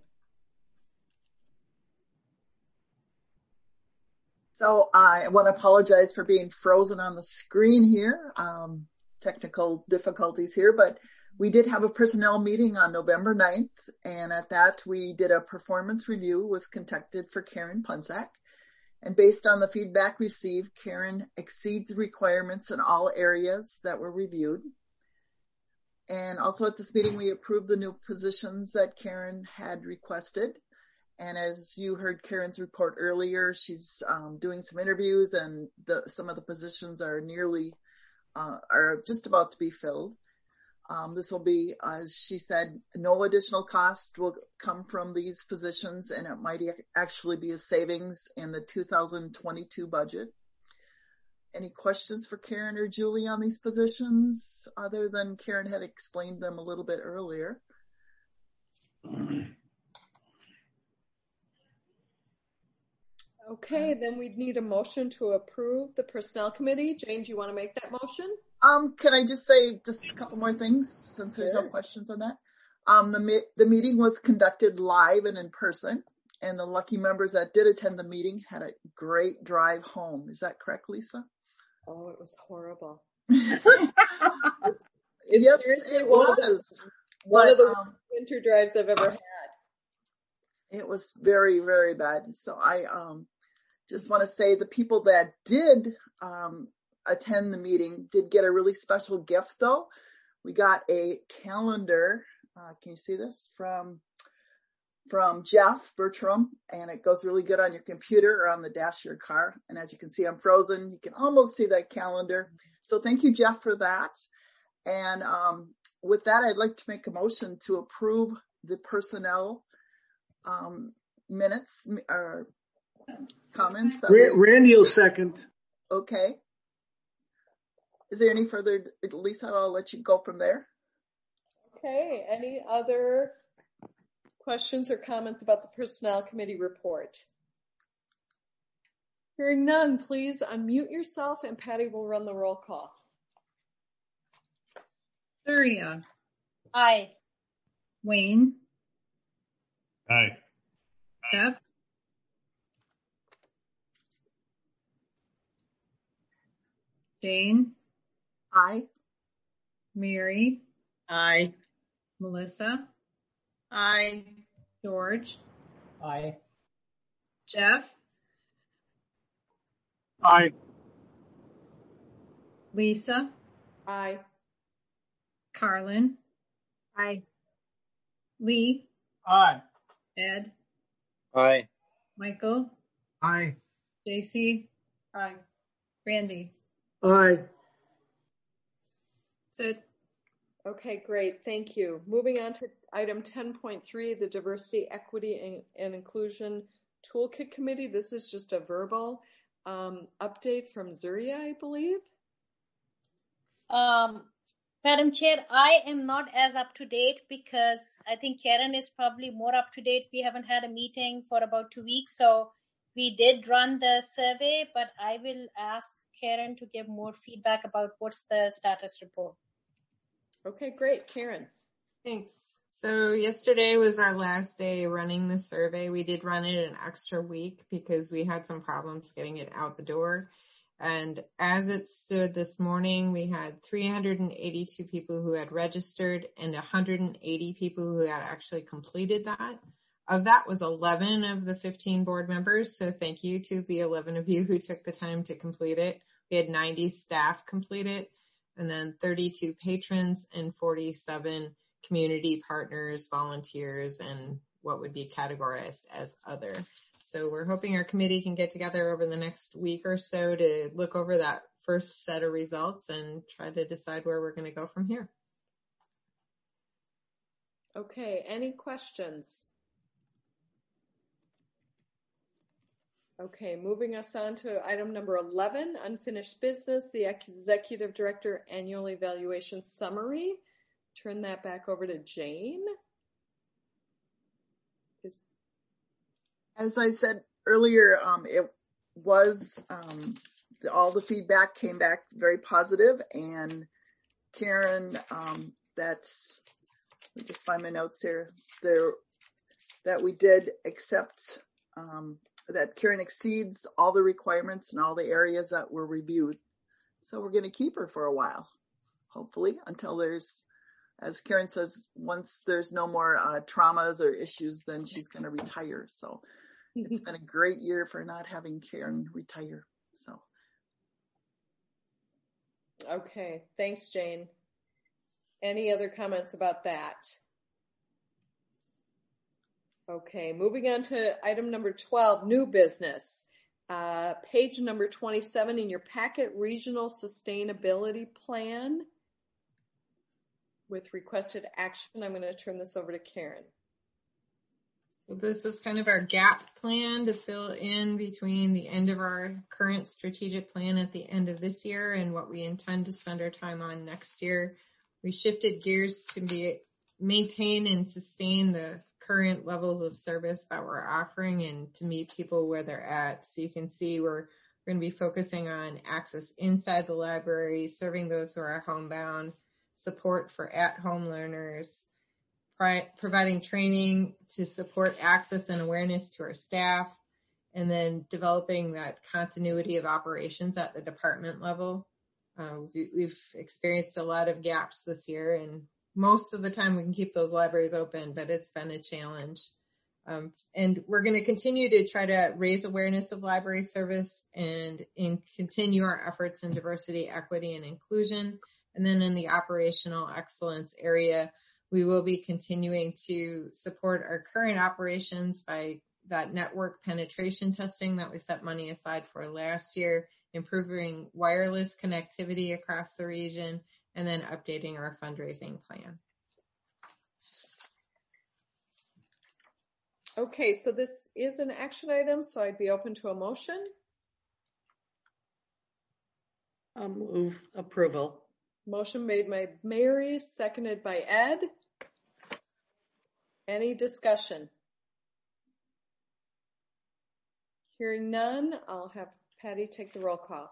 So I want to apologize for being frozen on the screen here. Um, technical difficulties here, but we did have a personnel meeting on November ninth, and at that we did a performance review was conducted for Karen Punzak. And based on the feedback received, Karen exceeds requirements in all areas that were reviewed. And also at this meeting, we approved the new positions that Karen had requested. And as you heard Karen's report earlier, she's um, doing some interviews, and the, some of the positions are nearly, uh, are just about to be filled. Um, this will be, as she said, no additional cost will come from these positions, and it might actually be a savings in the two thousand twenty-two budget. Any questions for Karen or Julie on these positions, other than Karen had explained them a little bit earlier? Okay, then we'd need a motion to approve the Personnel Committee. Jane, do you want to make that motion? Um, can I just say just a couple more things since there's Sure. no questions on that? Um, the mi- the meeting was conducted live and in person, and the lucky members that did attend the meeting had a great drive home. Is that correct, Lisa? Oh, it was horrible. It It's yep, seriously it one of the, was. one But, of the um, winter drives I've ever had. It was very, very bad. So I um, just want to say the people that did um, attend the meeting did get a really special gift, though. We got a calendar. Uh, can you see this? From from Jeff Bertram, and it goes really good on your computer or on the dash of your car. And as you can see, I'm frozen. You can almost see that calendar. So thank you, Jeff, for that. And um, with that, I'd like to make a motion to approve the personnel um, minutes or comments. That Ra- we, Randy will second. okay. Is there any further, Lisa, I'll let you go from there. Okay, any other questions or comments about the Personnel Committee report? Hearing none, please unmute yourself, and Patty will run the roll call. Surya. Aye. Wayne. Aye. Jeff. Jane. Aye. Mary. Aye. Melissa. Aye. George. Aye. Jeff. Aye. Lisa. Aye. Carlin. Aye. Lee. Aye. Ed. Aye. Michael. Aye. J C. Aye. Randy. Aye. That's it. Okay, great. Thank you. Moving on to item ten point three, the Diversity, Equity, and, and Inclusion Toolkit Committee. This is just a verbal um, update from Zuria, I believe. Um, Madam Chair, I am not as up to date because I think Karen is probably more up to date. We haven't had a meeting for about two weeks, so we did run the survey, but I will ask Karen to give more feedback about what's the status report. Okay, great. Karen. Thanks. So yesterday was our last day running the survey. We did run it an extra week because we had some problems getting it out the door. And as it stood this morning, we had three hundred eighty-two people who had registered and one hundred eighty people who had actually completed that. Of that was eleven of the fifteen board members. So thank you to the eleven of you who took the time to complete it. We had ninety staff complete it, and then thirty-two patrons and forty-seven community partners, volunteers, and what would be categorized as other. So we're hoping our committee can get together over the next week or so to look over that first set of results and try to decide where we're going to go from here. Okay, any questions? Okay, moving us on to item number eleven, unfinished business, the Executive Director Annual Evaluation Summary. Turn that back over to Jane. Is As I said earlier, um, it was, um, the, all the feedback came back very positive, and Karen, um, that's, let me just find my notes here, there, that we did accept, um, that Karen exceeds all the requirements in all the areas that were reviewed. So we're going to keep her for a while, hopefully, until there's, as Karen says, once there's no more uh, traumas or issues, then she's going to retire. So it's been a great year for not having Karen retire. So. Okay, thanks, Jane. Any other comments about that? Okay, moving on to item number twelve, new business. Uh, page number twenty-seven in your packet, Regional Sustainability Plan. With requested action, I'm going to turn this over to Karen. This is kind of our gap plan to fill in between the end of our current strategic plan at the end of this year and what we intend to spend our time on next year. We shifted gears to be, maintain and sustain the current levels of service that we're offering and to meet people where they're at. So you can see we're, we're going to be focusing on access inside the library, serving those who are homebound, support for at-home learners, providing training to support access and awareness to our staff, and then developing that continuity of operations at the department level. Uh, we, we've experienced a lot of gaps this year, and most of the time we can keep those libraries open, but it's been a challenge. Um, and we're going to continue to try to raise awareness of library service and, and continue our efforts in diversity, equity, and inclusion. And then in the operational excellence area, we will be continuing to support our current operations by that network penetration testing that we set money aside for last year, improving wireless connectivity across the region, and then updating our fundraising plan. Okay, so this is an action item, so I'd be open to a motion. I'll move approval. Motion made by Mary, seconded by Ed. Any discussion? Hearing none, I'll have Patty take the roll call.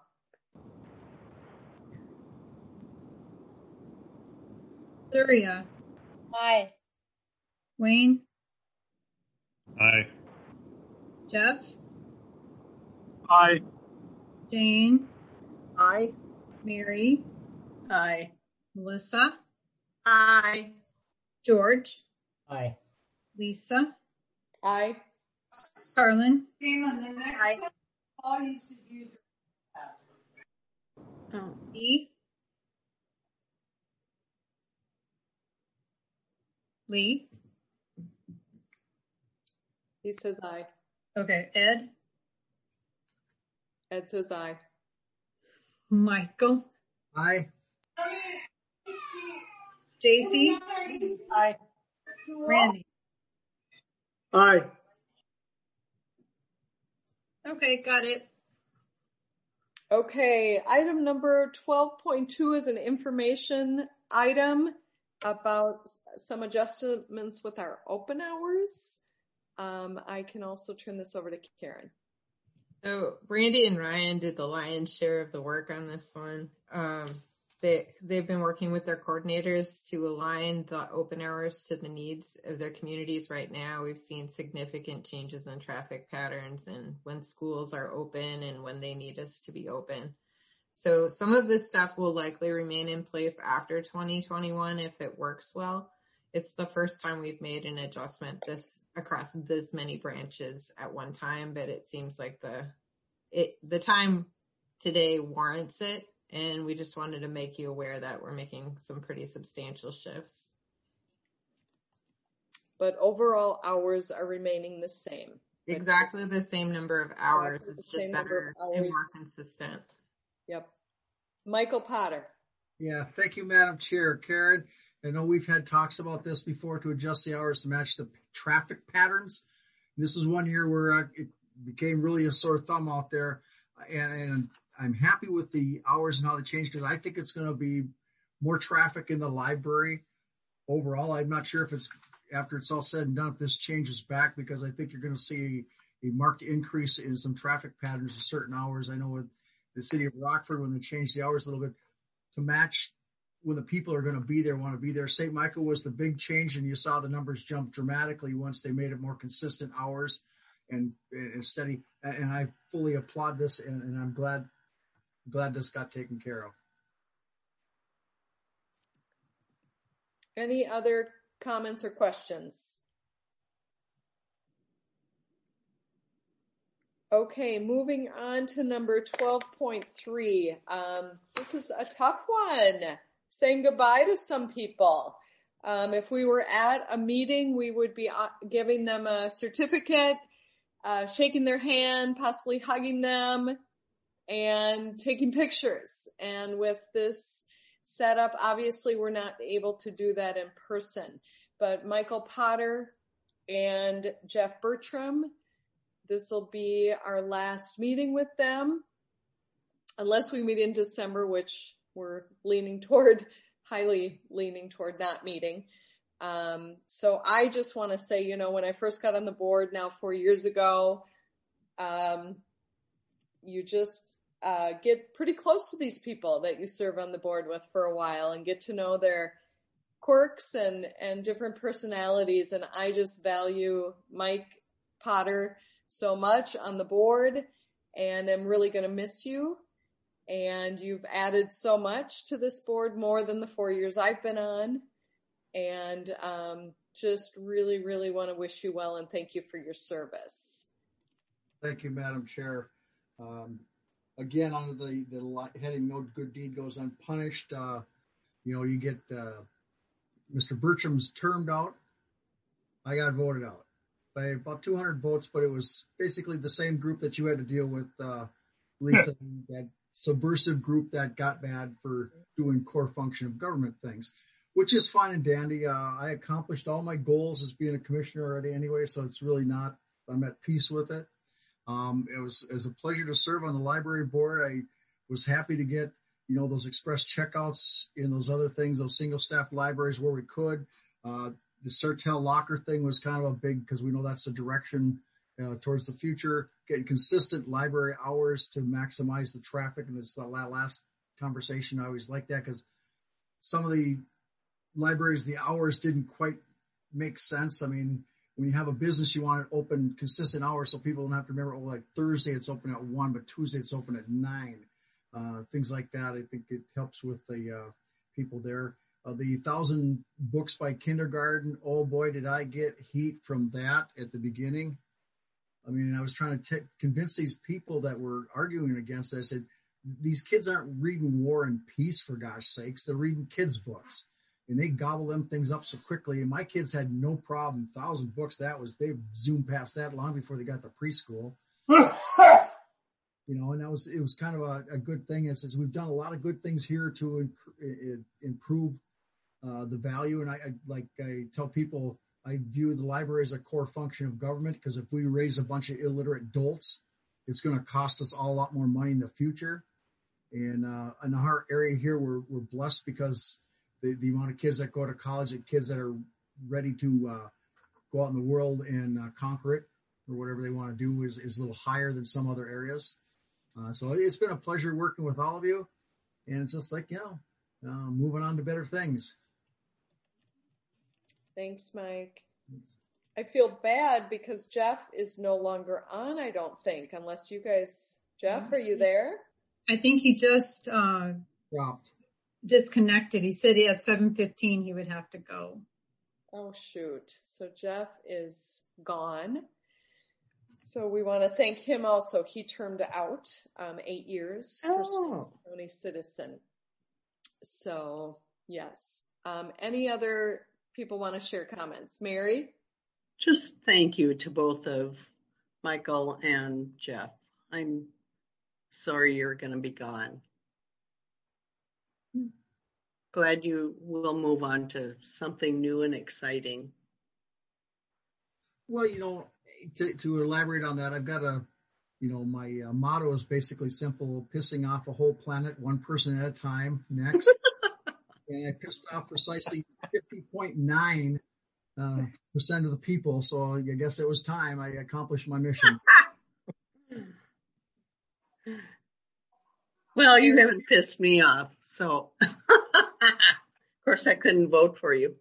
Zuria. Aye. Wayne. Aye. Jeff. Aye. Jane. Aye. Mary. Aye. Melissa. Aye. George. Aye. Lisa. Aye. Carlin. Aye. Oh. E. Lee? He says aye. Okay. Ed? Ed says aye. Michael? Aye. J C? Aye. Randy? Aye. Okay, got it. Okay, item number twelve point two is an information item about some adjustments with our open hours. Um, I can also turn this over to Karen. So Randy and Ryan did the lion's share of the work on this one. Um, they, they've been working with their coordinators to align the open hours to the needs of their communities right now. We've seen significant changes in traffic patterns and when schools are open and when they need us to be open. So some of this stuff will likely remain in place after twenty twenty-one if it works well. It's the first time we've made an adjustment this across this many branches at one time, but it seems like the it the time today warrants it, and we just wanted to make you aware that we're making some pretty substantial shifts. But overall hours are remaining the same. Exactly the same number of hours. Exactly it's just better and more consistent. Yep. Michael Potter. Yeah, thank you, Madam Chair. Karen, I know we've had talks about this before to adjust the hours to match the traffic patterns. This is one year where uh, it became really a sore thumb out there, and, and I'm happy with the hours and how they changed because I think it's going to be more traffic in the library overall. I'm not sure if it's after it's all said and done if this changes back because I think you're going to see a, a marked increase in some traffic patterns at certain hours. I know with the city of Rockford when they changed the hours a little bit to match when the people are going to be there, want to be there. Saint Michael was the big change, and you saw the numbers jump dramatically once they made it more consistent hours and, and steady. And I fully applaud this, and, and I'm glad glad this got taken care of. Any other comments or questions? Okay, moving on to number twelve point three. Um, this is a tough one. Saying goodbye to some people. Um, if we were at a meeting, we would be giving them a certificate, uh, shaking their hand, possibly hugging them, and taking pictures. And with this setup, obviously we're not able to do that in person. But Michael Potter and Jeff Bertram, this will be our last meeting with them, unless we meet in December, which we're leaning toward, highly leaning toward not meeting. Um, so I just want to say, you know, when I first got on the board now four years ago, um, you just uh, get pretty close to these people that you serve on the board with for a while and get to know their quirks and, and different personalities. And I just value Mike Potter so much on the board, and I'm really going to miss you. And you've added so much to this board, more than the four years I've been on. And um, just really, really want to wish you well and thank you for your service. Thank you, Madam Chair. Um, again, under the, the heading "No Good Deed Goes Unpunished," uh, you know, you get uh, Mister Bertram's termed out. I got voted out by about two hundred votes, but it was basically the same group that you had to deal with, uh, Lisa, that subversive group that got mad for doing core function of government things, which is fine and dandy. Uh, I accomplished all my goals as being a commissioner already anyway, so it's really not, I'm at peace with it. Um, it was, it was a pleasure to serve on the library board. I was happy to get, you know, those express checkouts in those other things, those single staff libraries where we could. Uh, the Sertel locker thing was kind of a big, because we know that's the direction uh, towards the future, getting consistent library hours to maximize the traffic. And this is the last conversation. I always like that because some of the libraries, the hours didn't quite make sense. I mean, when you have a business, you want it open consistent hours so people don't have to remember, oh, like Thursday it's open at one, but Tuesday it's open at nine. Uh, things like that. I think it helps with the uh, people there. Uh, the thousand books by kindergarten. Oh boy, did I get heat from that at the beginning. I mean, I was trying to t- convince these people that were arguing against it. I said, these kids aren't reading War and Peace, for gosh sakes. They're reading kids' books. and they gobble them things up so quickly. And my kids had no problem. Thousand books, that was, they zoomed past that long before they got to preschool. You know, and that was, it was kind of a, a good thing. It says we've done a lot of good things here to imp- improve uh, the value. And I, I, like I tell people, I view the library as a core function of government, because if we raise a bunch of illiterate dolts, it's going to cost us all a lot more money in the future. And uh, in our area here, we're, we're blessed because the, the amount of kids that go to college and kids that are ready to uh, go out in the world and uh, conquer it, or whatever they want to do, is, is a little higher than some other areas. Uh, so it's been a pleasure working with all of you. And it's just like, you know, uh, moving on to better things. Thanks, Mike. I feel bad because Jeff is no longer on, I don't think, unless you guys, Jeff, are you there? I think he just uh, dropped, disconnected. He said at seven fifteen he would have to go. Oh, shoot. So Jeff is gone. So we want to thank him also. He termed out um, eight years for Oh. County citizen. So, yes. Um, any other people want to share comments? Mary? Just thank you to both of Michael and Jeff. I'm sorry you're going to be gone. Glad you will move on to something new and exciting. Well, you know, to, to elaborate on that, I've got a, you know, my uh, motto is basically simple: pissing off a whole planet, one person at a time. Next. And I pissed off precisely fifty point nine uh, percent of the people. So I guess it was time. I accomplished my mission. Well, you haven't pissed me off, so of course I couldn't vote for you.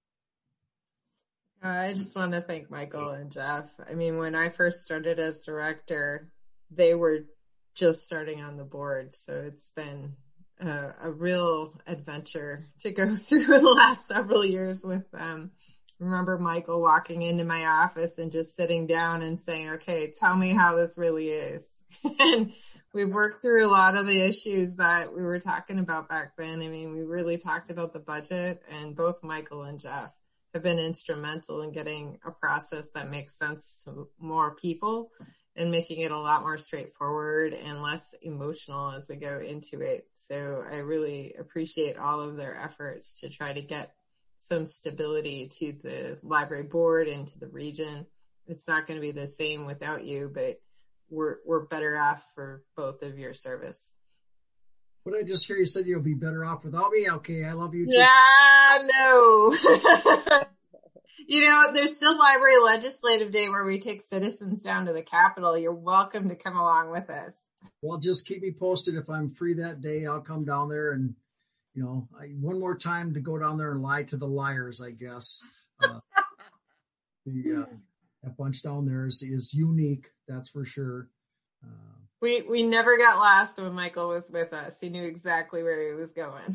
Uh, I just want to thank Michael and Jeff. I mean, when I first started as director, they were just starting on the board. So it's been a, a real adventure to go through the last several years with them. Remember Michael walking into my office and just sitting down and saying, okay, tell me how this really is. And we worked through a lot of the issues that we were talking about back then. I mean, we really talked about the budget, and both Michael and Jeff have been instrumental in getting a process that makes sense to more people and making it a lot more straightforward and less emotional as we go into it. So I really appreciate all of their efforts to try to get some stability to the library board and to the region. It's not going to be the same without you, but we're, we're better off for both of your service. What I just hear you said, you'll be better off without me. Okay, I love you too. Yeah, no. You know, there's still library legislative day where we take citizens down to the Capitol. You're welcome to come along with us. Well, just keep me posted. If I'm free that day, I'll come down there and, you know, I, one more time to go down there and lie to the liars, I guess. Uh, the, uh, that bunch down there is, is unique. That's for sure. Uh, We we never got lost when Michael was with us. He knew exactly where he was going.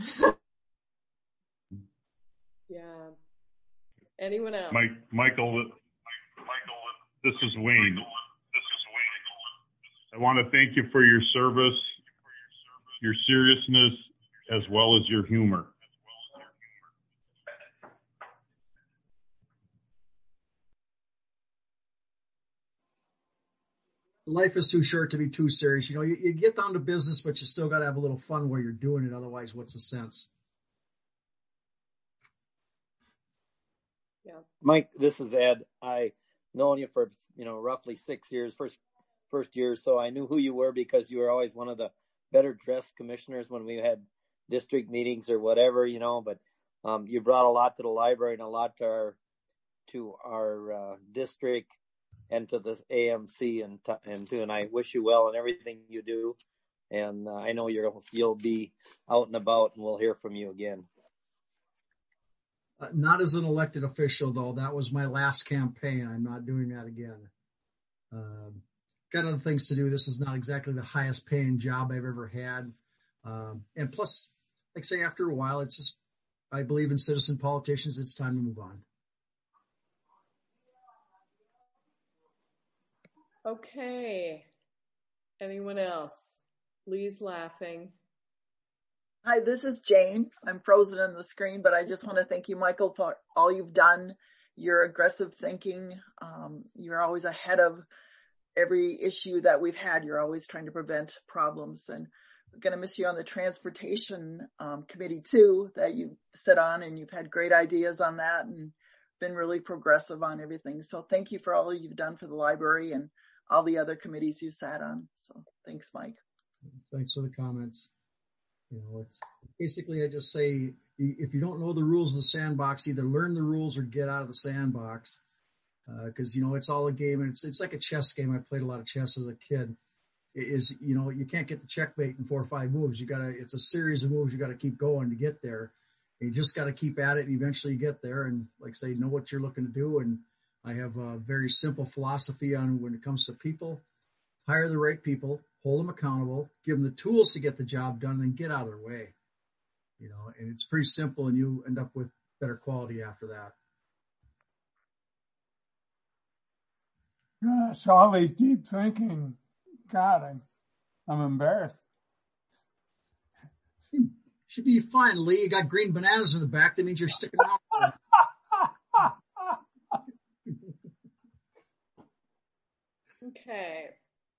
Yeah. Anyone else? Mike, Michael, Michael, this is Wayne. This is Wayne. I want to thank you for your service, your seriousness, as well as your humor. Life is too short to be too serious. You know, you, you get down to business, but you still got to have a little fun while you're doing it. Otherwise, what's the sense? Yeah. Mike, this is Ed. I known you for, you know, roughly six years, first, first year. So I knew who you were because you were always one of the better dressed commissioners when we had district meetings or whatever, you know, but, um, you brought a lot to the library and a lot to our, to our, uh, district and to the A M C and, and too. And I wish you well in everything you do. And uh, I know you'll, you'll be out and about and we'll hear from you again. Uh, not as an elected official, though. That was my last campaign. I'm not doing that again. Um, got other things to do. This is not exactly the highest paying job I've ever had. Um, and plus, like say, after a while, it's just, I believe in citizen politicians. It's time to move on. Okay. Anyone else? Lee's laughing. Hi, this is Jane. I'm frozen on the screen, but I just want to thank you, Michael, for all you've done, your aggressive thinking. Um, you're always ahead of every issue that we've had. You're always trying to prevent problems, and we're going to miss you on the transportation um, committee too, that you sit on, and you've had great ideas on that and been really progressive on everything. So thank you for all you've done for the library and all the other committees you sat on. So thanks, Mike. Thanks for the comments. You know, it's basically, I just say, if you don't know the rules of the sandbox, either learn the rules or get out of the sandbox. Uh, cause you know, it's all a game, and it's, it's like a chess game. I played a lot of chess as a kid. It is, you know, you can't get the checkmate in four or five moves. You gotta, it's a series of moves. You gotta keep going to get there. And you just gotta keep at it, and eventually you get there. And like I say, know what you're looking to do. And I have a very simple philosophy on when it comes to people: hire the right people, hold them accountable, give them the tools to get the job done, and then get out of their way. You know, and it's pretty simple, and you end up with better quality after that. Gosh, all these deep thinking. God, I'm, I'm embarrassed. Should be fine, Lee. You got green bananas in the back. That means you're sticking out. Okay.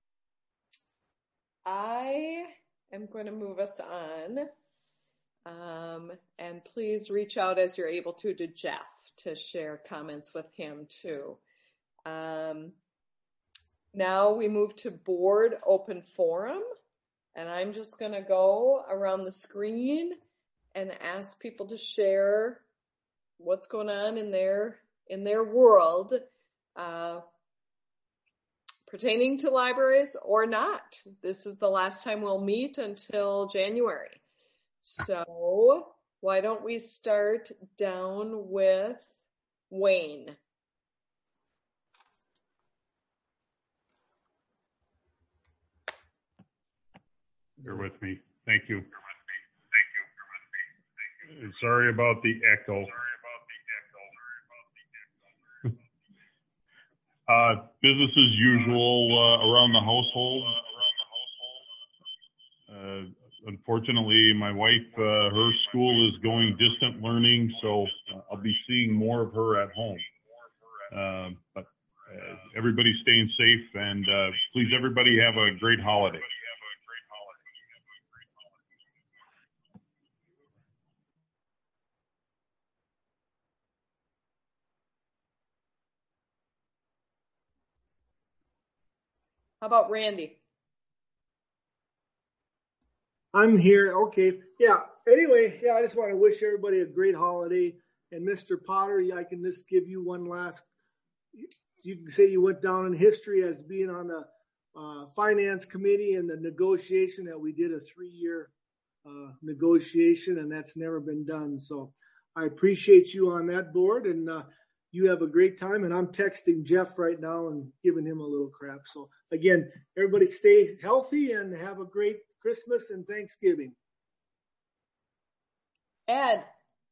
I am going to move us on. Um, and please reach out as you're able to to Jeff to share comments with him too. Um, now we move to board open forum, and I'm just going to go around the screen and ask people to share what's going on in their in their world uh, pertaining to libraries or not. This is the last time we'll meet until January. So why don't we start down with Wayne? Bear with me. Thank you. Sorry about the echo. Uh, business as usual uh, around the household. Uh, unfortunately, my wife, uh, her school is going distant learning, so I'll be seeing more of her at home. Uh, but uh, everybody's staying safe, and uh, please, everybody, have a great holiday. How about Randy? I'm here. Okay. Yeah. Anyway, yeah, I just want to wish everybody a great holiday. And Mister Potter, I can just give you one last, you can say you went down in history as being on the uh, finance committee and the negotiation that we did a three year uh, negotiation, and that's never been done. So I appreciate you on that board, and uh, you have a great time. And I'm texting Jeff right now and giving him a little crap. So again, everybody stay healthy and have a great Christmas and Thanksgiving. Ed.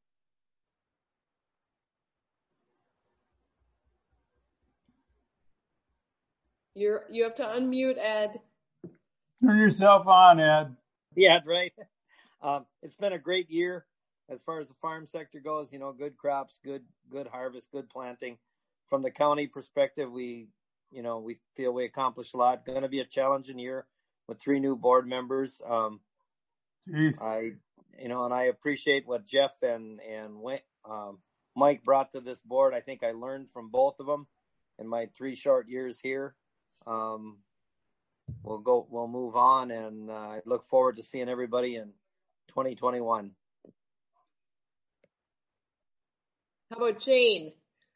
You're, you have to unmute, Ed. Turn yourself on, Ed. Yeah, right. Um, it's been a great year as far as the farm sector goes. You know, good crops, good good harvest, good planting. From the county perspective, we, you know, we feel we accomplished a lot. Going to be a challenging year with three new board members. Um, Jeez. I, you know, and I appreciate what Jeff and and um, Mike brought to this board. I think I learned from both of them in my three short years here. Um, we'll go, we'll move on, and uh, I look forward to seeing everybody in twenty twenty-one. How about Jane?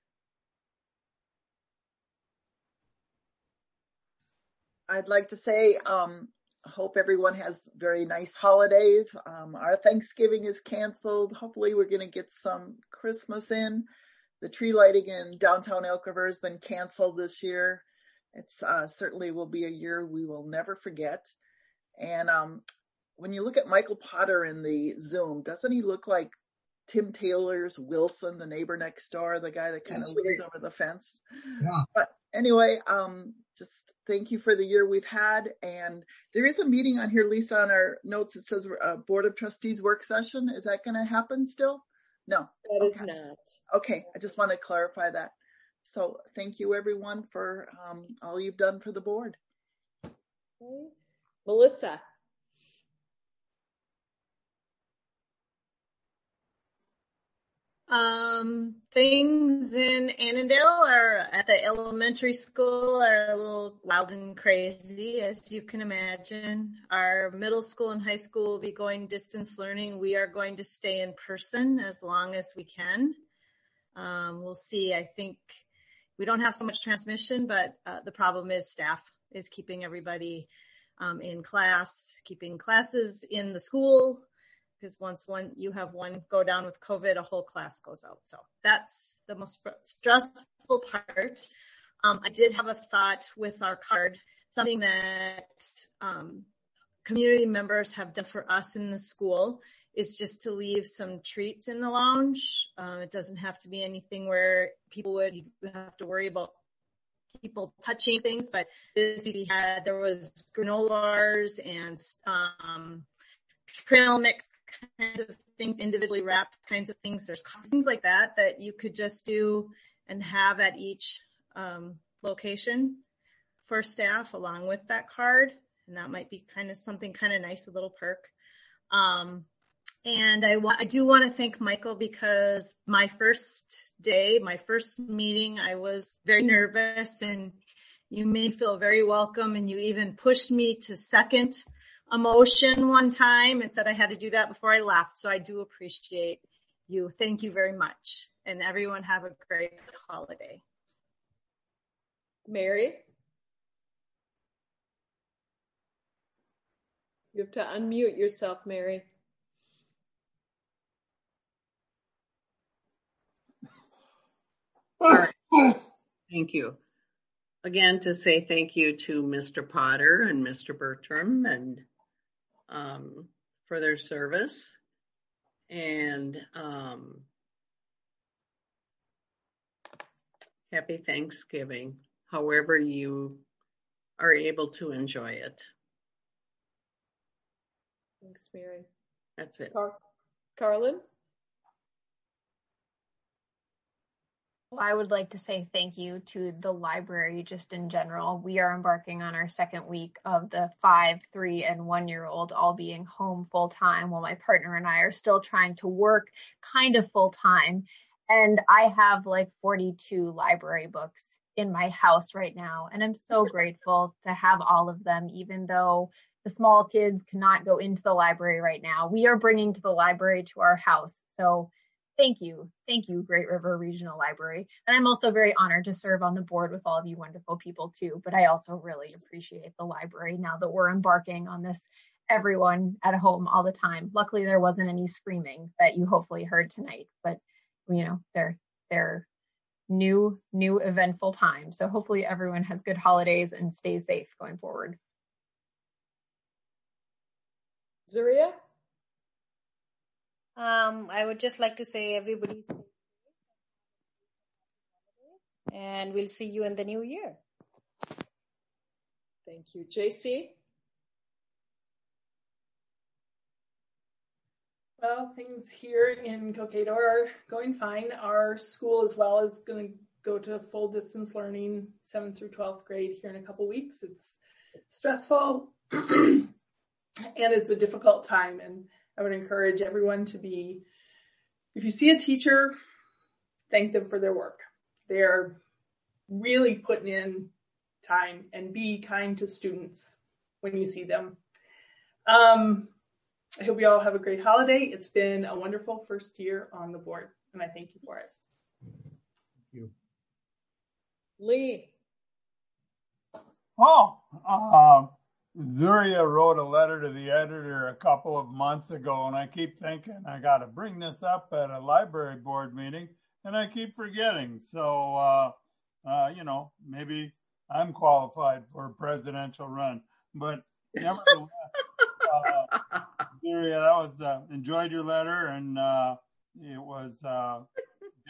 I'd like to say, um, I hope everyone has very nice holidays. Um, our Thanksgiving is canceled. Hopefully we're going to get some Christmas in. The tree lighting in downtown Elk River has been canceled this year. It's uh, certainly will be a year we will never forget. And um, when you look at Michael Potter in the Zoom, doesn't he look like Tim Taylor's Wilson, the neighbor next door, the guy that kind of lives over the fence? Yeah. But anyway, um, just thank you for the year we've had. And there is a meeting on here, Lisa, on our notes. It says uh, Board of Trustees work session. Is that going to happen still? No. That okay. is not. Okay. I just want to clarify that. So thank you everyone for um, all you've done for the board. Okay. Melissa. Um, things in Annandale or at the elementary school are a little wild and crazy, as you can imagine. Our middle school and high school will be going distance learning. We are going to stay in person as long as we can. Um, we'll see. I think we don't have so much transmission, but uh, the problem is staff is keeping everybody um, in class, keeping classes in the school. Because once one you have one go down with COVID, a whole class goes out. So that's the most stressful part. Um, I did have a thought with our card, something that um, community members have done for us in the school is just to leave some treats in the lounge. Uh, it doesn't have to be anything where people would have to worry about people touching things, but this we had there was granola bars and um, trail mix kinds of things, individually wrapped kinds of things. There's things like that that you could just do and have at each um, location for staff along with that card. And that might be kind of something kind of nice, a little perk. Um, and I, wa- I do want to thank Michael because my first day, my first meeting, I was very nervous and you made me feel very welcome and you even pushed me to second a motion one time and said I had to do that before I left. So I do appreciate you. Thank you very much. And everyone have a great holiday. Mary? You have to unmute yourself, Mary. All right. Thank you. Again, to say thank you to Mister Potter and Mister Bertram and um, for their service. And um, happy Thanksgiving, however you are able to enjoy it. Thanks, Mary. That's it. Car- Carlin? I would like to say thank you to the library just in general. We are embarking on our second week of the five, three, and one-year-old all being home full-time while my partner and I are still trying to work kind of full-time. And I have like forty-two library books in my house right now. And I'm so grateful to have all of them, even though the small kids cannot go into the library right now. We are bringing to the library to our house. So thank you. Thank you, Great River Regional Library. And I'm also very honored to serve on the board with all of you wonderful people too. But I also really appreciate the library now that we're embarking on this, everyone at home all the time. Luckily, there wasn't any screaming that you hopefully heard tonight, but you know, they're, they're new, new eventful times. So hopefully everyone has good holidays and stays safe going forward. Zuria? Um, I would just like to say everybody stay safe and we'll see you in the new year. Thank you. J C? Well, things here in Cokato are going fine. Our school as well is going to go to full distance learning, seventh through twelfth grade here in a couple weeks. It's stressful and it's a difficult time. And I would encourage everyone to be, if you see a teacher, thank them for their work. They're really putting in time, and be kind to students when you see them. Um, I hope you all have a great holiday. It's been a wonderful first year on the board, and I thank you for it. Thank you. Lee. Oh, uh, Zuria wrote a letter to the editor a couple of months ago, and I keep thinking I got to bring this up at a library board meeting, and I keep forgetting. So, uh, uh, you know, maybe I'm qualified for a presidential run, but nevertheless, uh, Zuria, that was uh, enjoyed your letter, and uh, it was uh,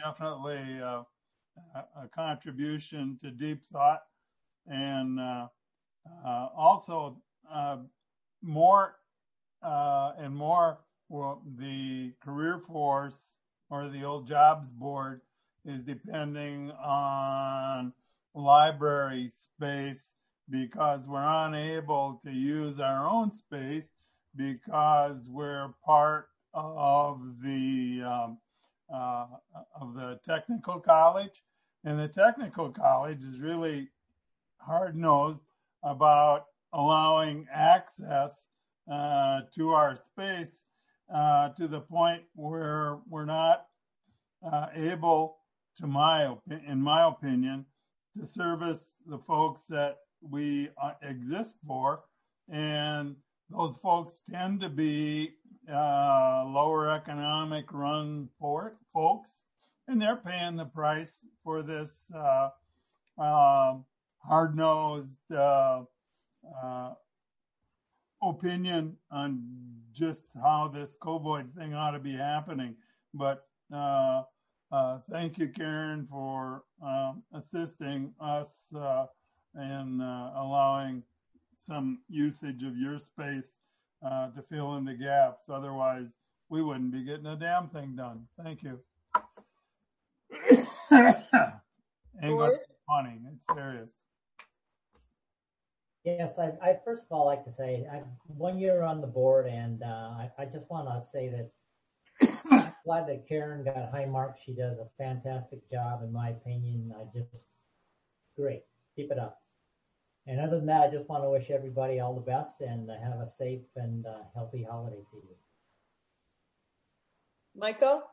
definitely uh, a contribution to deep thought. And uh, uh, also, uh, more, uh, and more, well, the career force or the old jobs board is depending on library space because we're unable to use our own space because we're part of the um, uh, of the technical college, and the technical college is really hard-nosed about allowing access uh, to our space uh, to the point where we're not uh, able, to my in my opinion, to service the folks that we uh, exist for, and those folks tend to be uh, lower economic run for folks, and they're paying the price for this uh, uh, hard-nosed uh, uh, opinion on just how this COVID thing ought to be happening. But uh, uh, thank you, Karen, for uh, assisting us uh, in uh, allowing some usage of your space uh, to fill in the gaps. Otherwise, we wouldn't be getting a damn thing done. Thank you. Ain't gonna be funny. It's serious. Yes, I, I first of all like to say I'm one year on the board, and uh, I, I just want to say that I'm glad that Karen got high marks. She does a fantastic job, in my opinion. I just great. Keep it up. And other than that, I just want to wish everybody all the best and uh, have a safe and uh, healthy holiday season. Michael?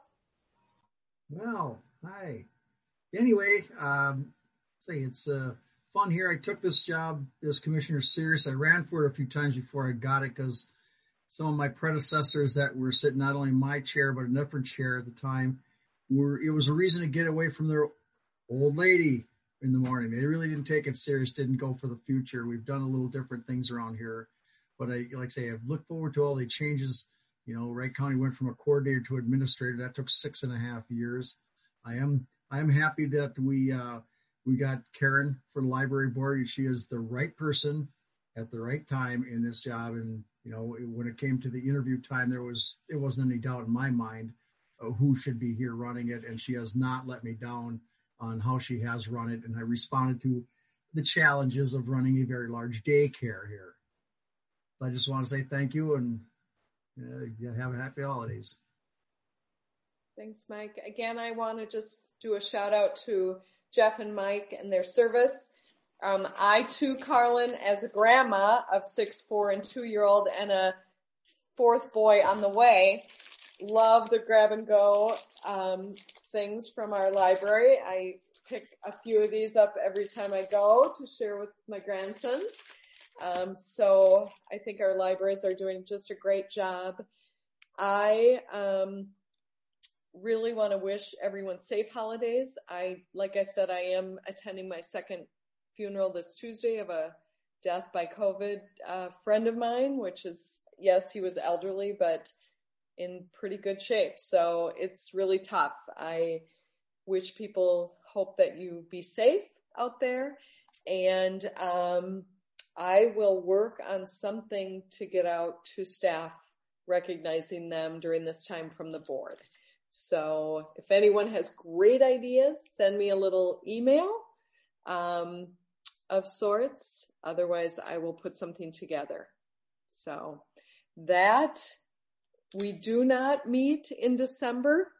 Well, hi. Anyway, um, say it's uh, fun here. I took this job as commissioner serious. I ran for it a few times before I got it because some of my predecessors that were sitting not only in my chair but a different chair at the time were. It was a reason to get away from their old lady in the morning. They really didn't take it serious, didn't go for the future. We've done a little different things around here. But I, like I say, I've looked forward to all the changes. You know, Wright County went from a coordinator to administrator. That took six and a half years. I am, I am happy that we, uh, we got Karen for the library board. She is the right person at the right time in this job. And, you know, when it came to the interview time, there was, it wasn't any doubt in my mind of who should be here running it. And she has not let me down on how she has run it, and I responded to the challenges of running a very large daycare here. So I just want to say thank you, and uh, have a happy holidays. Thanks, Mike. Again, I want to just do a shout out to Jeff and Mike and their service. Um, I too, Carlin, as a grandma of six, four, and two-year-old, and a fourth boy on the way, love the grab and go um, things from our library. I pick a few of these up every time I go to share with my grandsons. Um, so I think our libraries are doing just a great job. I um, really want to wish everyone safe holidays. I, like I said, I am attending my second funeral this Tuesday of a death by COVID uh, friend of mine, which is, yes, he was elderly, but in pretty good shape. So it's really tough. I wish people hope that you be safe out there. And um, I will work on something to get out to staff, recognizing them during this time from the board. So if anyone has great ideas, send me a little email um, of sorts. Otherwise, I will put something together. So that... We do not meet in December,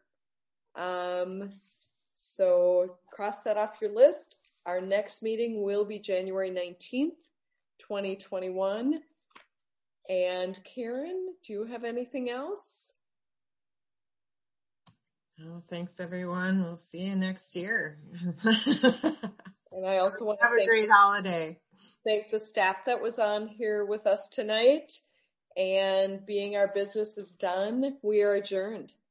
um, so cross that off your list. Our next meeting will be January nineteenth, twenty twenty-one. And Karen, do you have anything else? Oh, thanks, everyone. We'll see you next year. And I also want to have a thank, great holiday. Thank the staff that was on here with us tonight. And being our business is done, we are adjourned.